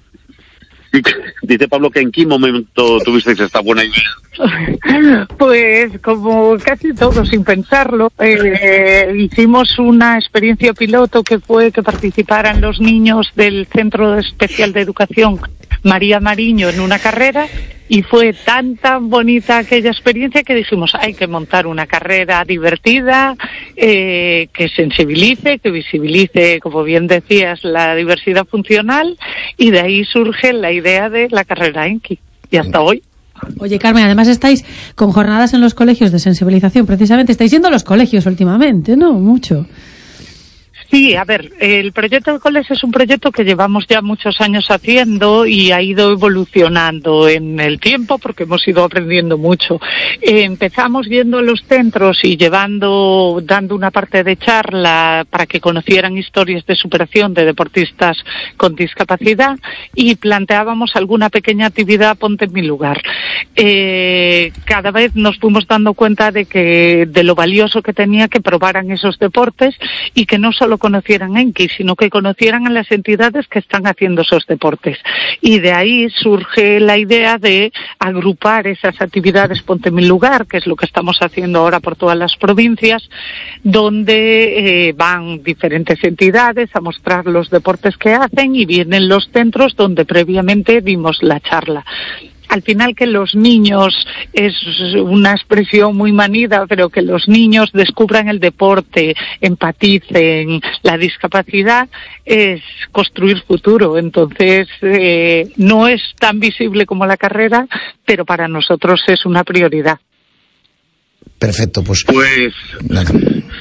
Dice Pablo que en qué momento tuvisteis esta buena idea. Pues como casi todo, sin pensarlo, hicimos una experiencia piloto que fue que participaran los niños del Centro Especial de Educación María Mariño en una carrera, y fue tan bonita aquella experiencia que dijimos, hay que montar una carrera divertida, que sensibilice, que visibilice, como bien decías, la diversidad funcional, y de ahí surge la idea de la carrera Enki, y hasta hoy. Oye, Carmen, además estáis con jornadas en los colegios de sensibilización, precisamente. Estáis yendo a los colegios últimamente, ¿no? Mucho. Sí, a ver, el proyecto del colegio es un proyecto que llevamos ya muchos años haciendo y ha ido evolucionando en el tiempo porque hemos ido aprendiendo mucho. Empezamos yendo a los centros y dando una parte de charla para que conocieran historias de superación de deportistas con discapacidad, y planteábamos alguna pequeña actividad, ponte en mi lugar. Cada vez nos fuimos dando cuenta de lo valioso que tenía que probaran esos deportes, y que no solo conocieran Enki, sino que conocieran a las entidades que están haciendo esos deportes. Y de ahí surge la idea de agrupar esas actividades, ponte en mi lugar, que es lo que estamos haciendo ahora por todas las provincias, donde van diferentes entidades a mostrar los deportes que hacen, y vienen los centros donde previamente dimos la charla. Al final, que los niños, es una expresión muy manida, pero que los niños descubran el deporte, empaticen la discapacidad, es construir futuro. Entonces, no es tan visible como la carrera, pero para nosotros es una prioridad. Perfecto, pues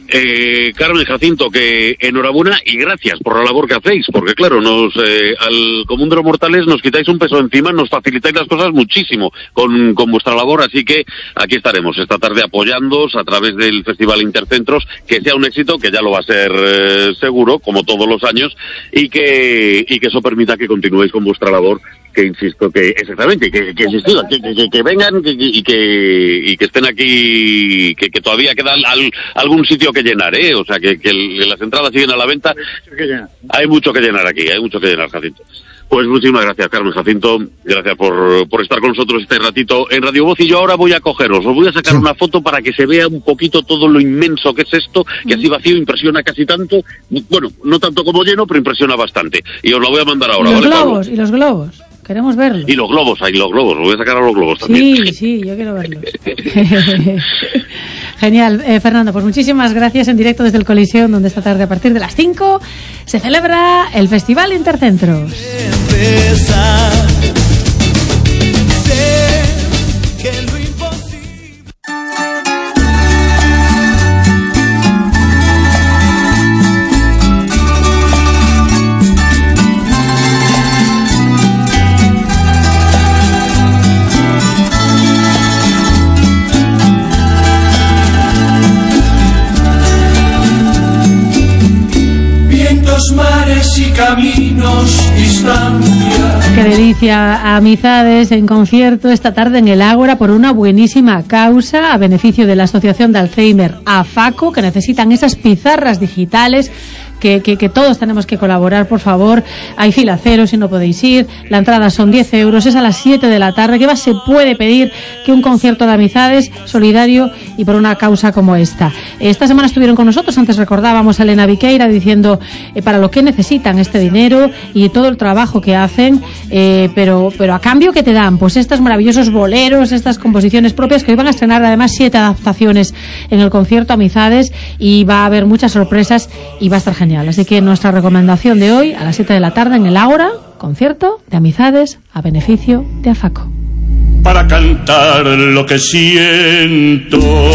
Carmen, Jacinto, que enhorabuena y gracias por la labor que hacéis, porque claro, al común de los mortales nos quitáis un peso encima, nos facilitáis las cosas muchísimo con vuestra labor, así que aquí estaremos esta tarde apoyándoos a través del Festival Intercentros, que sea un éxito, que ya lo va a ser seguro, como todos los años, y que eso permita que continuéis con vuestra labor, que insisto, que exactamente, que vengan y que estén aquí, que todavía queda algún sitio que llenar, o sea, que las entradas siguen a la venta. Hay mucho que llenar aquí, hay mucho que llenar, Jacinto. Pues muchísimas gracias, Carmen, Jacinto, gracias por estar con nosotros este ratito en Radio Voz, y yo ahora voy a cogeros, os voy a sacar una foto para que se vea un poquito todo lo inmenso que es esto, que así vacío impresiona casi tanto, bueno, no tanto como lleno, pero impresiona bastante, y os lo voy a mandar ahora, ¿vale, Pablo? Y los globos. Queremos verlos. Y los globos, voy a sacar a los globos también. Sí, yo quiero verlos. Genial, Fernando, pues muchísimas gracias en directo desde el Coliseum, donde esta tarde a partir de las 5 se celebra el Festival Intercentros. Mares y caminos, distancia. Qué delicia, Amizades en concierto esta tarde en el Ágora por una buenísima causa a beneficio de la Asociación de Alzheimer AFACO, que necesitan esas pizarras digitales que todos tenemos que colaborar, por favor. Hay fila cero si no podéis ir, la entrada son 10 euros, es a las 7 de la tarde. ¿Qué más se puede pedir que un concierto de Amizades solidario y por una causa como esta? Esta semana estuvieron con nosotros, antes recordábamos a Elena Viqueira diciendo para lo que necesitan este dinero y todo el trabajo que hacen, pero a cambio, ¿qué te dan? Pues estos maravillosos boleros, estas composiciones propias, que hoy van a estrenar además 7 adaptaciones en el concierto Amizades, y va a haber muchas sorpresas y va a estar genial. Así que nuestra recomendación de hoy, a las 7 de la tarde en el Ágora, concierto de Amizades a beneficio de AFACO. Para cantar lo que siento,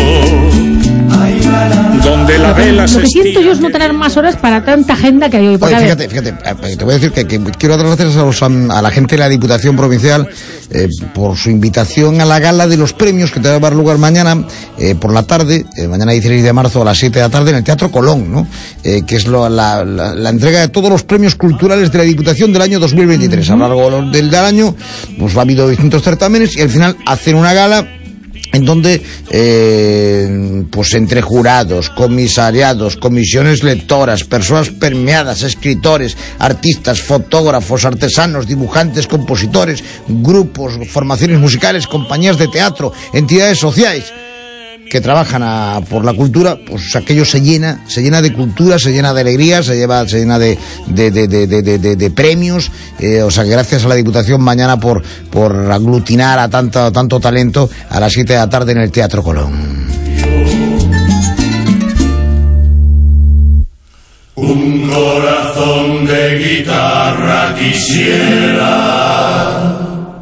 donde la vela se Lo que siento yo es no tener más horas para tanta agenda que hay hoy. Oye, fíjate, te voy a decir que quiero dar las gracias a la gente de la Diputación Provincial por su invitación a la gala de los premios que te va a dar lugar mañana por la tarde, mañana 16 de marzo a las 7 de la tarde en el Teatro Colón, ¿no? Que es la entrega de todos los premios culturales de la Diputación del año 2023. A lo largo del año pues ha habido distintos certámenes y al final hacen una gala en donde pues entre jurados, comisariados, comisiones lectoras, personas premiadas, escritores, artistas, fotógrafos, artesanos, dibujantes, compositores, grupos, formaciones musicales, compañías de teatro, entidades sociales que trabajan por la cultura, pues aquello se llena de cultura, se llena de alegría, se llena de premios, o sea que gracias a la Diputación mañana por aglutinar a tanto talento a las 7 de la tarde en el Teatro Colón. Un corazón de guitarra quisiera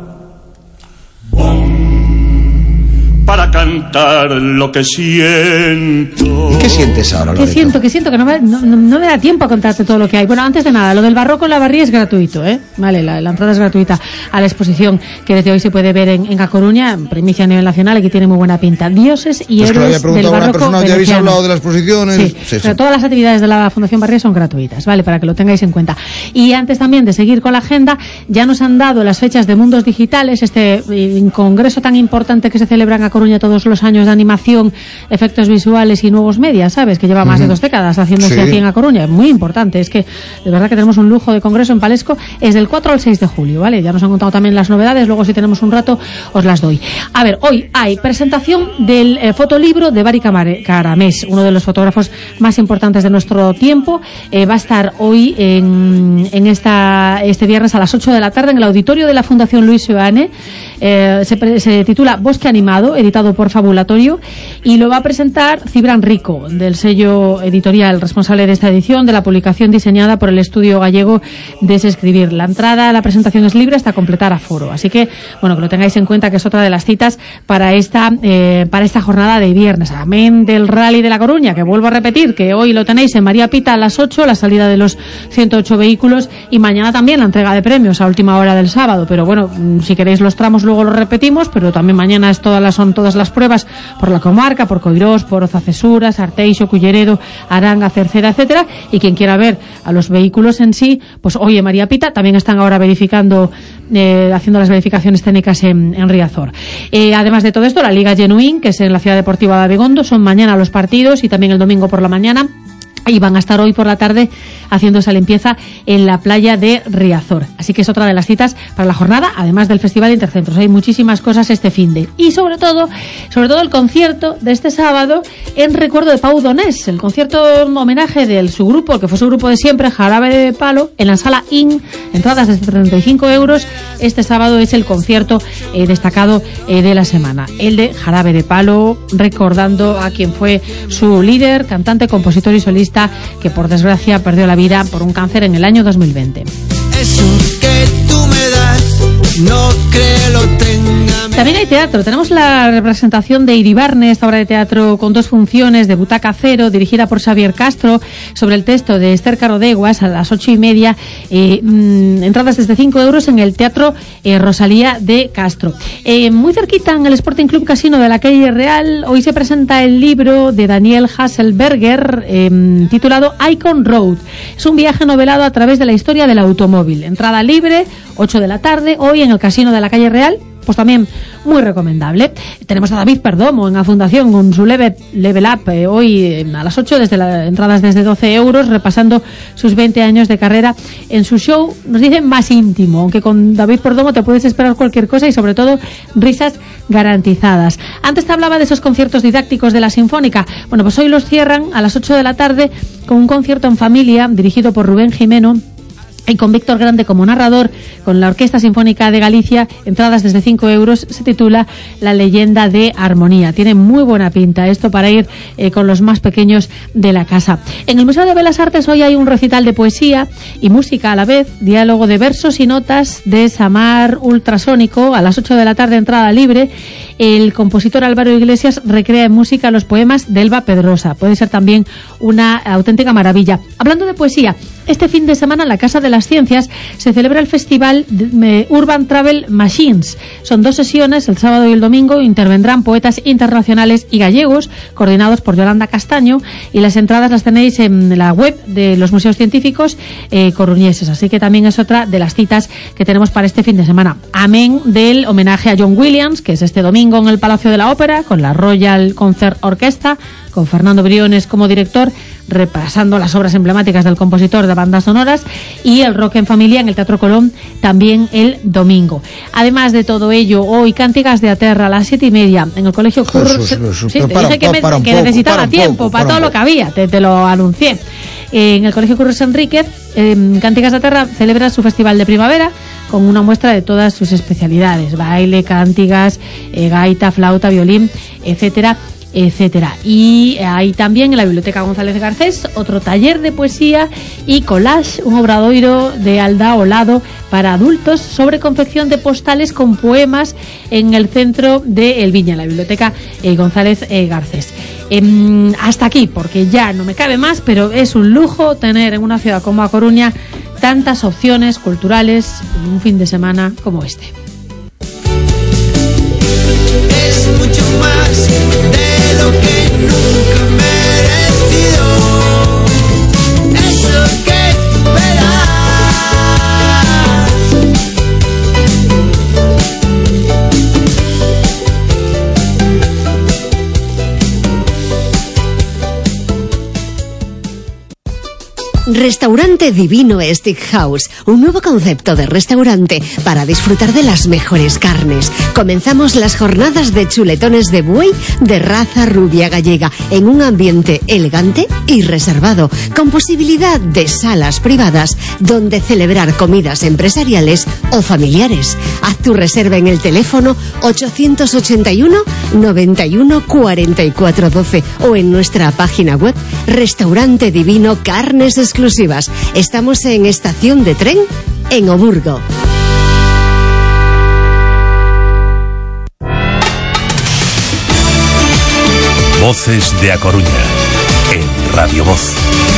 para cantar lo que siento. ¿Qué sientes ahora, Loreto? ¿Qué siento? Que no me da tiempo a contarte todo lo que hay. Bueno, antes de nada, lo del Barroco en la Barría es gratuito, ¿eh? Vale, la entrada es gratuita a la exposición que desde hoy se puede ver en A Coruña, en primicia a nivel nacional, y que tiene muy buena pinta. Dioses y héroes del barroco veneciano. ¿Ya habéis hablado de las exposiciones? Sí, pero todas las actividades de la Fundación Barría son gratuitas, ¿vale? Para que lo tengáis en cuenta. Y antes también de seguir con la agenda, ya nos han dado las fechas de Mundos Digitales, este congreso tan importante que se celebra en A Coruña todos los años de animación, efectos visuales y nuevos medios, ¿sabes? Que lleva más de 2 décadas haciéndose aquí en A Coruña. Es muy importante, es que de verdad que tenemos un lujo de congreso en Palesco. Es del 4 al 6 de julio, ¿vale? Ya nos han contado también las novedades, luego si tenemos un rato os las doy. A ver, hoy hay presentación del fotolibro de Bari Caramés, uno de los fotógrafos más importantes de nuestro tiempo. Va a estar hoy este viernes a las 8 de la tarde en el auditorio de la Fundación Luis Seoane. Se titula Bosque Animado, editado firmado por Fabulatorio, y lo va a presentar Cibran Rico, del sello editorial responsable de esta edición, de la publicación diseñada por el estudio gallego Desescribir. La entrada a la presentación es libre hasta completar aforo, así que, bueno, que lo tengáis en cuenta, que es otra de las citas para esta jornada de viernes. Amén del Rally de La Coruña, que vuelvo a repetir, que hoy lo tenéis en María Pita a las 8, la salida de los 108 vehículos, y mañana también la entrega de premios a última hora del sábado. Pero bueno, si queréis los tramos luego los repetimos, pero también mañana son todas las pruebas por la comarca, por Coirós, por Ozacesuras, Arteixo, Culleredo, Aranga, Cerceda, etcétera. Y quien quiera ver a los vehículos en sí, pues hoy en María Pita. También están ahora verificando, haciendo las verificaciones técnicas en Riazor. Además de todo esto, la Liga Genuín, que es en la Ciudad Deportiva de Abegondo, son mañana los partidos y también el domingo por la mañana. Y van a estar hoy por la tarde haciendo esa limpieza en la playa de Riazor. Así que es otra de las citas para la jornada, además del Festival de Intercentros. Hay muchísimas cosas este finde. Y sobre todo el concierto de este sábado en recuerdo de Pau Donés. El concierto en homenaje de su grupo, que fue su grupo de siempre, Jarabe de Palo, en la Sala IN. Entradas de 35 euros. Este sábado es el concierto destacado de la semana. El de Jarabe de Palo, recordando a quien fue su líder, cantante, compositor y solista, que por desgracia perdió la vida por un cáncer en el año 2020. Eso que tú me das, no creo lo tenga. También hay teatro. Tenemos la representación de Iribarne, esta obra de teatro con 2 funciones, de Butaca Cero, dirigida por Xavier Castro, sobre el texto de Esther Carodeguas, a las 8:30. Entradas desde 5 euros en el Teatro Rosalía de Castro. Muy cerquita, en el Sporting Club Casino de la Calle Real, hoy se presenta el libro de Daniel Hasselberger, titulado Icon Road. Es un viaje novelado a través de la historia del automóvil. Entrada libre, 8 de la tarde, hoy en el Casino de la Calle Real. Pues también muy recomendable. Tenemos a David Perdomo en la Fundación con su Level Up, hoy a las 8, entradas desde 12 euros, repasando sus 20 años de carrera en su show, nos dicen, más íntimo, aunque con David Perdomo te puedes esperar cualquier cosa y sobre todo risas garantizadas. Antes te hablaba de esos conciertos didácticos de la Sinfónica. Bueno, pues hoy los cierran a las 8 de la tarde con un concierto en familia dirigido por Rubén Jimeno y con Víctor Grande como narrador, con la Orquesta Sinfónica de Galicia. Entradas desde 5 euros. Se titula La leyenda de Armonía. Tiene muy buena pinta esto para ir con los más pequeños de la casa. En el Museo de Bellas Artes hoy hay un recital de poesía y música a la vez, diálogo de versos y notas de Samar Ultrasónico, a las 8 de la tarde, entrada libre. El compositor Álvaro Iglesias recrea en música los poemas de Elba Pedrosa. Puede ser también una auténtica maravilla. Hablando de poesía, este fin de semana en la Casa de las Ciencias se celebra el festival Urban Travel Machines. Son 2 sesiones, el sábado y el domingo. Intervendrán poetas internacionales y gallegos, coordinados por Yolanda Castaño, y las entradas las tenéis en la web de los museos científicos coruñeses. Así que también es otra de las citas que tenemos para este fin de semana. Amén del homenaje a John Williams, que es este domingo en el Palacio de la Ópera, con la Royal Concert Orchestra, con Fernando Briones como director, repasando las obras emblemáticas del compositor de bandas sonoras, y el Rock en Familia en el Teatro Colón también el domingo. Además de todo ello, hoy Cántigas de Aterra a las 7:30 en el Colegio Curros. Sí, te dije que necesitaba tiempo para todo lo que había, te lo anuncié. En el Colegio Curros Enríquez, Cántigas de Aterra celebra su festival de primavera con una muestra de todas sus especialidades: baile, cántigas, gaita, flauta, violín, etcétera, etcétera. Y hay también en la Biblioteca González Garcés otro taller de poesía y collage, un obradoiro de Alda Olado para adultos sobre confección de postales con poemas en el centro de El Viña, en la Biblioteca González Garcés. Hasta aquí, porque ya no me cabe más, pero es un lujo tener en una ciudad como A Coruña tantas opciones culturales en un fin de semana como este. Es mucho más de lo que nunca he merecido. Eso que tú me das. Restaurante Divino Steakhouse, un nuevo concepto de restaurante para disfrutar de las mejores carnes. Comenzamos las jornadas de chuletones de buey de raza rubia gallega en un ambiente elegante y reservado, con posibilidad de salas privadas donde celebrar comidas empresariales o familiares. Haz tu reserva en el teléfono 881 91 44 12 o en nuestra página web Restaurante Divino Carnes Exclusivas. Estamos en estación de tren en Oburgo. Voces de A Coruña en Radio Voz.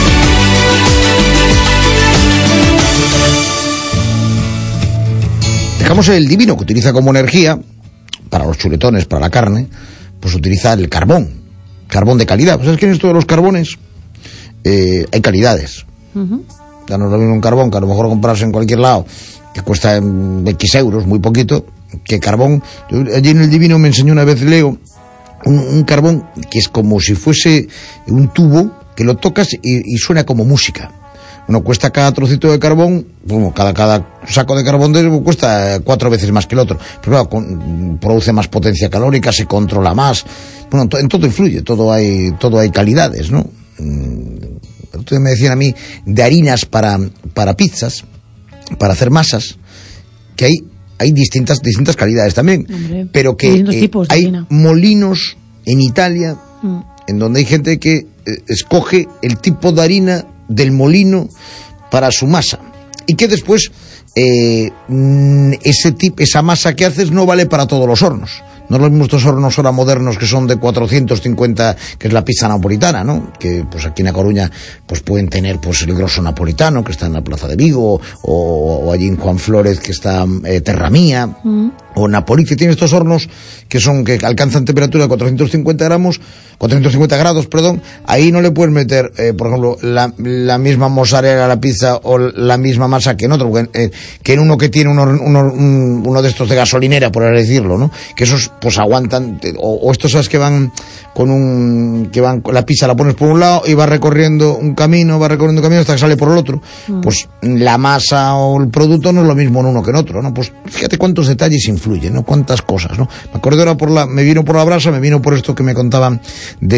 Dejamos el Divino, que utiliza como energía para los chuletones, para la carne, pues utiliza el carbón de calidad. Pues es que en esto de los carbones hay calidades. Ya no es lo mismo un carbón que a lo mejor comprarse en cualquier lado, que cuesta X euros, muy poquito, que carbón. Allí en el Divino me enseñó una vez Leo un carbón que es como si fuese un tubo que lo tocas y suena como música. Bueno, cuesta cada trocito de carbón, bueno, cada saco de carbón de eso cuesta 4 veces más que el otro. Pero claro, produce más potencia calórica, se controla más. Bueno, en todo influye, todo hay calidades, ¿no? Entonces me decían a mí de harinas para pizzas, para hacer masas, que hay distintas calidades también. Hombre, pero que hay molinos en Italia en donde hay gente que escoge el tipo de harina del molino para su masa y que después esa masa que haces no vale para todos los hornos. No los mismos hornos ahora modernos que son de 450, que es la pizza napolitana, ¿no? Que pues aquí en A Coruña pues pueden tener pues el grosso napolitano, que está en la Plaza de Vigo, o allí en Juan Flórez, que está Terramía, o Napoli, que tiene estos hornos que alcanzan temperatura de 450 grados, ahí no le puedes meter, por ejemplo, la misma mozzarella a la pizza o la misma masa que en otro, que en uno que tiene uno de estos de gasolinera, por así decirlo, ¿no? Que esos pues aguantan, o estos sabes que van con la pizza la pones por un lado y va recorriendo un camino hasta que sale por el otro. Pues la masa o el producto no es lo mismo en uno que en otro, ¿no? Pues fíjate cuántos detalles influyen, ¿no? Cuántas cosas, ¿no? Me acuerdo ahora me vino por la brasa, me vino por esto que me contaban de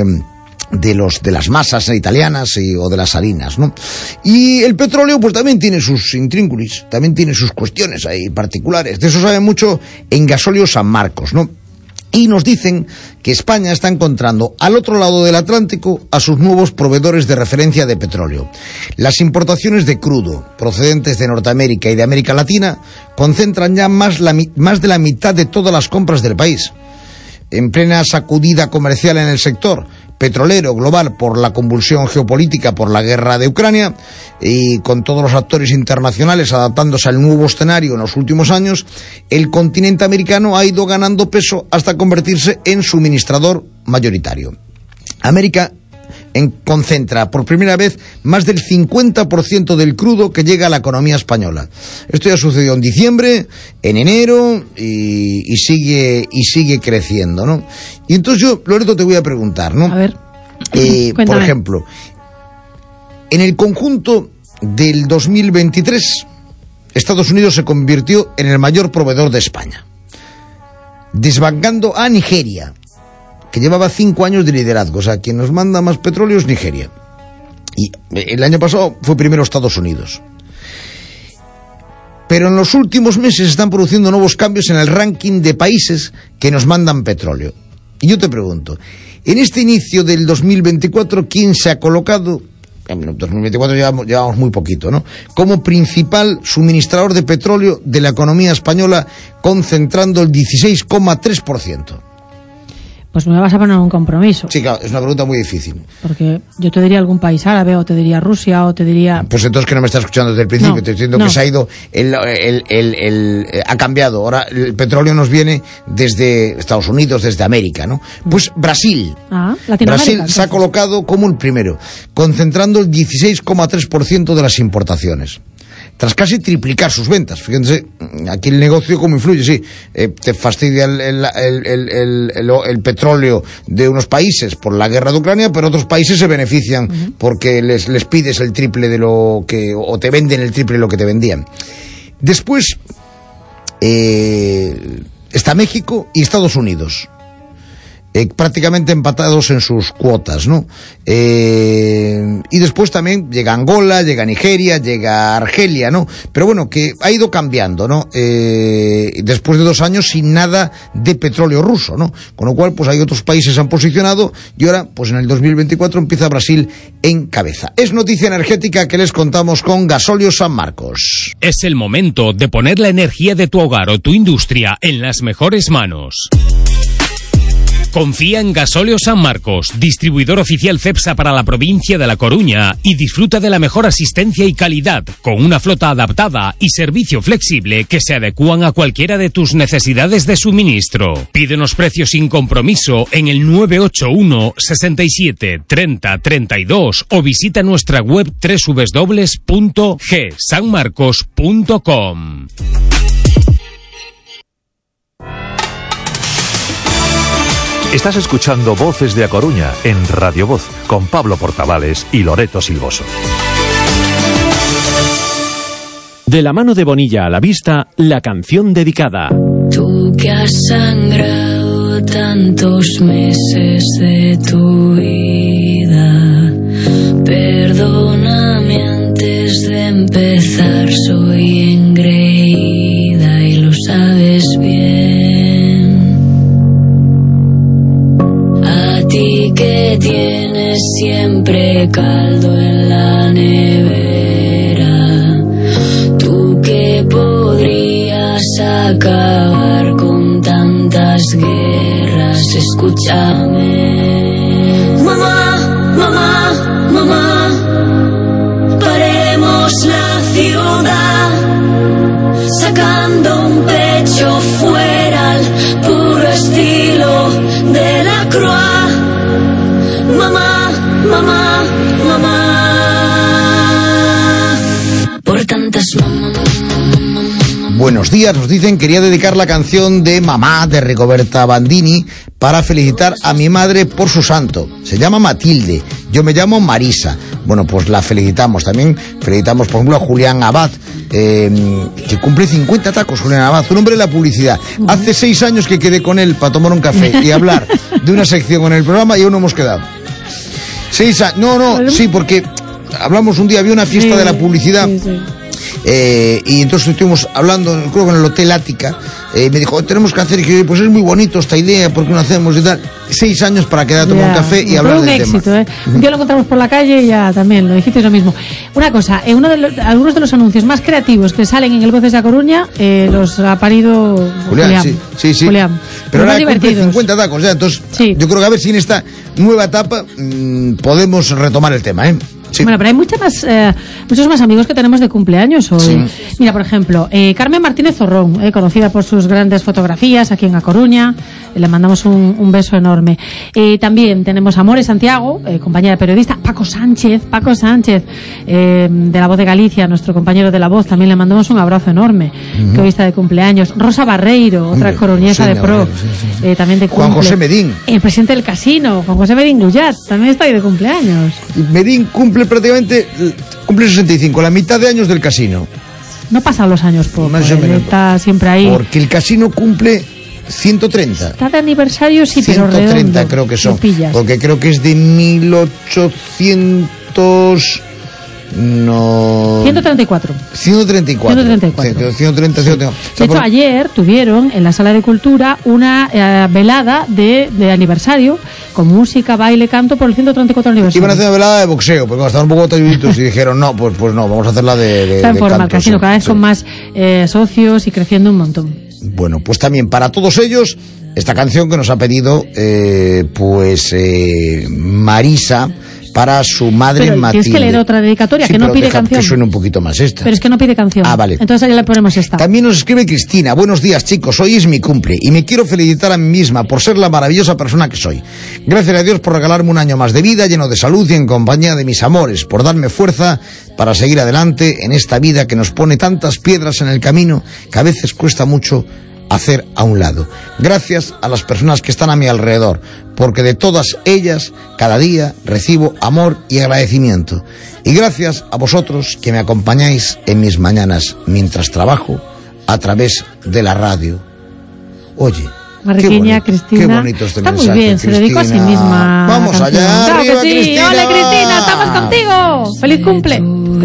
las masas italianas o de las harinas, ¿no? Y el petróleo pues también tiene sus intrínculis, también tiene sus cuestiones ahí particulares. De eso sabe mucho en Gasóleo San Marcos, ¿no? Y nos dicen que España está encontrando al otro lado del Atlántico a sus nuevos proveedores de referencia de petróleo. Las importaciones de crudo procedentes de Norteamérica y de América Latina concentran ya más de la mitad de todas las compras del país. En plena sacudida comercial en el sector petrolero global por la convulsión geopolítica por la guerra de Ucrania y con todos los actores internacionales adaptándose al nuevo escenario en los últimos años, el continente americano ha ido ganando peso hasta convertirse en suministrador mayoritario. América concentra por primera vez más del 50% del crudo que llega a la economía española. Esto ya sucedió en diciembre, en enero y sigue creciendo, ¿no? Y entonces yo, Loreto, te voy a preguntar, ¿no? A ver, por ejemplo, en el conjunto del 2023, Estados Unidos se convirtió en el mayor proveedor de España, desbancando a Nigeria, que llevaba 5 años de liderazgo. O sea, quien nos manda más petróleo es Nigeria. Y el año pasado fue primero Estados Unidos. Pero en los últimos meses se están produciendo nuevos cambios en el ranking de países que nos mandan petróleo. Y yo te pregunto, en este inicio del 2024, ¿quién se ha colocado? En 2024 llevamos muy poquito, ¿no? Como principal suministrador de petróleo de la economía española, concentrando el 16,3%. Pues me vas a poner un compromiso. Sí, claro, es una pregunta muy difícil. Porque yo te diría algún país árabe, o te diría Rusia, o te diría... Pues entonces que no me estás escuchando desde el principio. No, te estoy diciendo que se ha ido, ha cambiado. Ahora el petróleo nos viene desde Estados Unidos, desde América, ¿no? Pues Brasil. Brasil se ha colocado como el primero, concentrando el 16,3% de las importaciones. tras casi triplicar sus ventas. Fíjense, aquí el negocio cómo influye, sí, te fastidia el petróleo de unos países por la guerra de Ucrania, pero otros países se benefician porque les pides el triple de lo que, o te venden el triple de lo que te vendían. Después está México y Estados Unidos, prácticamente empatados en sus cuotas, ¿no? Y después también llega Angola, llega Nigeria, llega Argelia, ¿no? Pero bueno, que ha ido cambiando, ¿no? Después de 2 años sin nada de petróleo ruso, ¿no? Con lo cual, pues hay otros países se han posicionado y ahora, pues en el 2024 empieza Brasil en cabeza. Es noticia energética que les contamos con Gasolios San Marcos. Es el momento de poner la energía de tu hogar o tu industria en las mejores manos. Confía en Gasolios San Marcos, distribuidor oficial Cepsa para la provincia de La Coruña, y disfruta de la mejor asistencia y calidad, con una flota adaptada y servicio flexible que se adecúan a cualquiera de tus necesidades de suministro. Pídenos precios sin compromiso en el 981 67 30 32 o visita nuestra web www.gsanmarcos.com. Estás escuchando Voces de A Coruña en Radio Voz con Pablo Portavales y Loreto Silvoso. De la mano de Bonilla a la vista, la canción dedicada. Tú que has sangrado tantos meses de tu vida, perdóname antes de empezar, soy engreída y lo sabes bien. Ti que tienes siempre caldo en la nevera, tú que podrías acabar con tantas guerras, escúchame. Mamá, mamá, mamá, paremos la ciudad, sacando un pecho fuera al puro estilo de la Croix. Mamá, mamá, mamá, por tantas mamá. Buenos días, nos dicen, quería dedicar la canción de Mamá de Rigoberta Bandini para felicitar a mi madre por su santo. Se llama Matilde, yo me llamo Marisa. Bueno, pues la felicitamos. También felicitamos, por ejemplo, a Julián Abad, que cumple 50 tacos. Julián Abad, un hombre de la publicidad. Hace 6 años que quedé con él para tomar un café y hablar de una sección en el programa y aún no hemos quedado. 6 años, no, sí, porque hablamos un día, había una fiesta de la publicidad. Sí. Y entonces estuvimos hablando, creo que en el Hotel Ática, me dijo, tenemos que hacer, y dije, pues es muy bonito esta idea, ¿por qué no hacemos y tal? 6 años para quedar a tomar un café y hablar del éxito, tema. Un día lo encontramos por la calle y ya también, lo dijiste lo mismo. Una cosa, algunos de los anuncios más creativos que salen en el Voces de A Coruña, los ha parido Julián. Sí. Julián. Pero ahora cumple 50 tacos, ya, entonces yo creo que a ver si en esta nueva etapa podemos retomar el tema, ¿eh? Sí. Bueno, pero hay muchos más amigos que tenemos de cumpleaños hoy. Sí. Mira, por ejemplo, Carmen Martínez Zorrón, conocida por sus grandes fotografías aquí en A Coruña. Le mandamos un beso enorme. También tenemos a More Santiago, compañera periodista. Paco Sánchez, de La Voz de Galicia, nuestro compañero de La Voz. También le mandamos un abrazo enorme, que hoy está de cumpleaños. Rosa Barreiro, otra coruñesa de pro, también de cumple. Juan José Medín. El presidente del casino, Juan José Medín Gullat, también está ahí de cumpleaños. Medín cumple 65, la mitad de años del casino. No pasan los años poco, está siempre ahí. Porque el casino cumple 130. Está de aniversario, sí, 130 pero redondo, creo que son. Porque creo que es de 1800... No. 134. 134. De hecho, ayer tuvieron en la Sala de Cultura una velada de aniversario con música, baile, canto por el 134 aniversario. Iban a hacer una velada de boxeo, porque estaban un poco talluditos y dijeron, no, pues no, vamos a hacerla de está en forma canto, el casino, cada vez con más socios y creciendo un montón. Bueno, pues también para todos ellos, esta canción que nos ha pedido Marisa, para su madre pero Matilde. Tienes que leer otra dedicatoria, Sí, que no pero pide deja canción. que suene un poquito más esta. Pero es que no pide canción. Ah, vale. Entonces ahí le ponemos esta. También nos escribe Cristina: buenos días, chicos, hoy es mi cumple y me quiero felicitar a mí misma por ser la maravillosa persona que soy. Gracias a Dios por regalarme un año más de vida lleno de salud y en compañía de mis amores, por darme fuerza para seguir adelante en esta vida que nos pone tantas piedras en el camino que a veces cuesta mucho hacer a un lado. Gracias a las personas que están a mi alrededor, porque de todas ellas cada día recibo amor y agradecimiento. Y gracias a vosotros que me acompañáis en mis mañanas mientras trabajo a través de la radio. Oye, Mariquiña, Cristina. Qué bonito este está mensaje, muy bien, se dedicó a sí Cristina. misma. Vamos la canción. allá, Claro arriba, que sí. Cristina. ¡Ole, Cristina! ¡Estamos contigo! ¡Feliz cumple!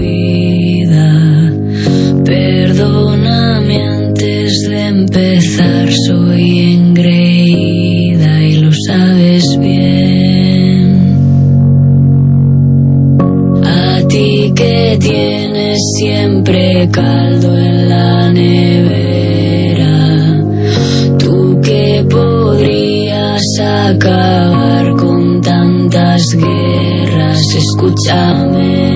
Perdóname antes de empezar, soy engreída y lo sabes bien. A ti que tienes siempre caldo en la nevera, tú que podrías acabar con tantas guerras, escúchame.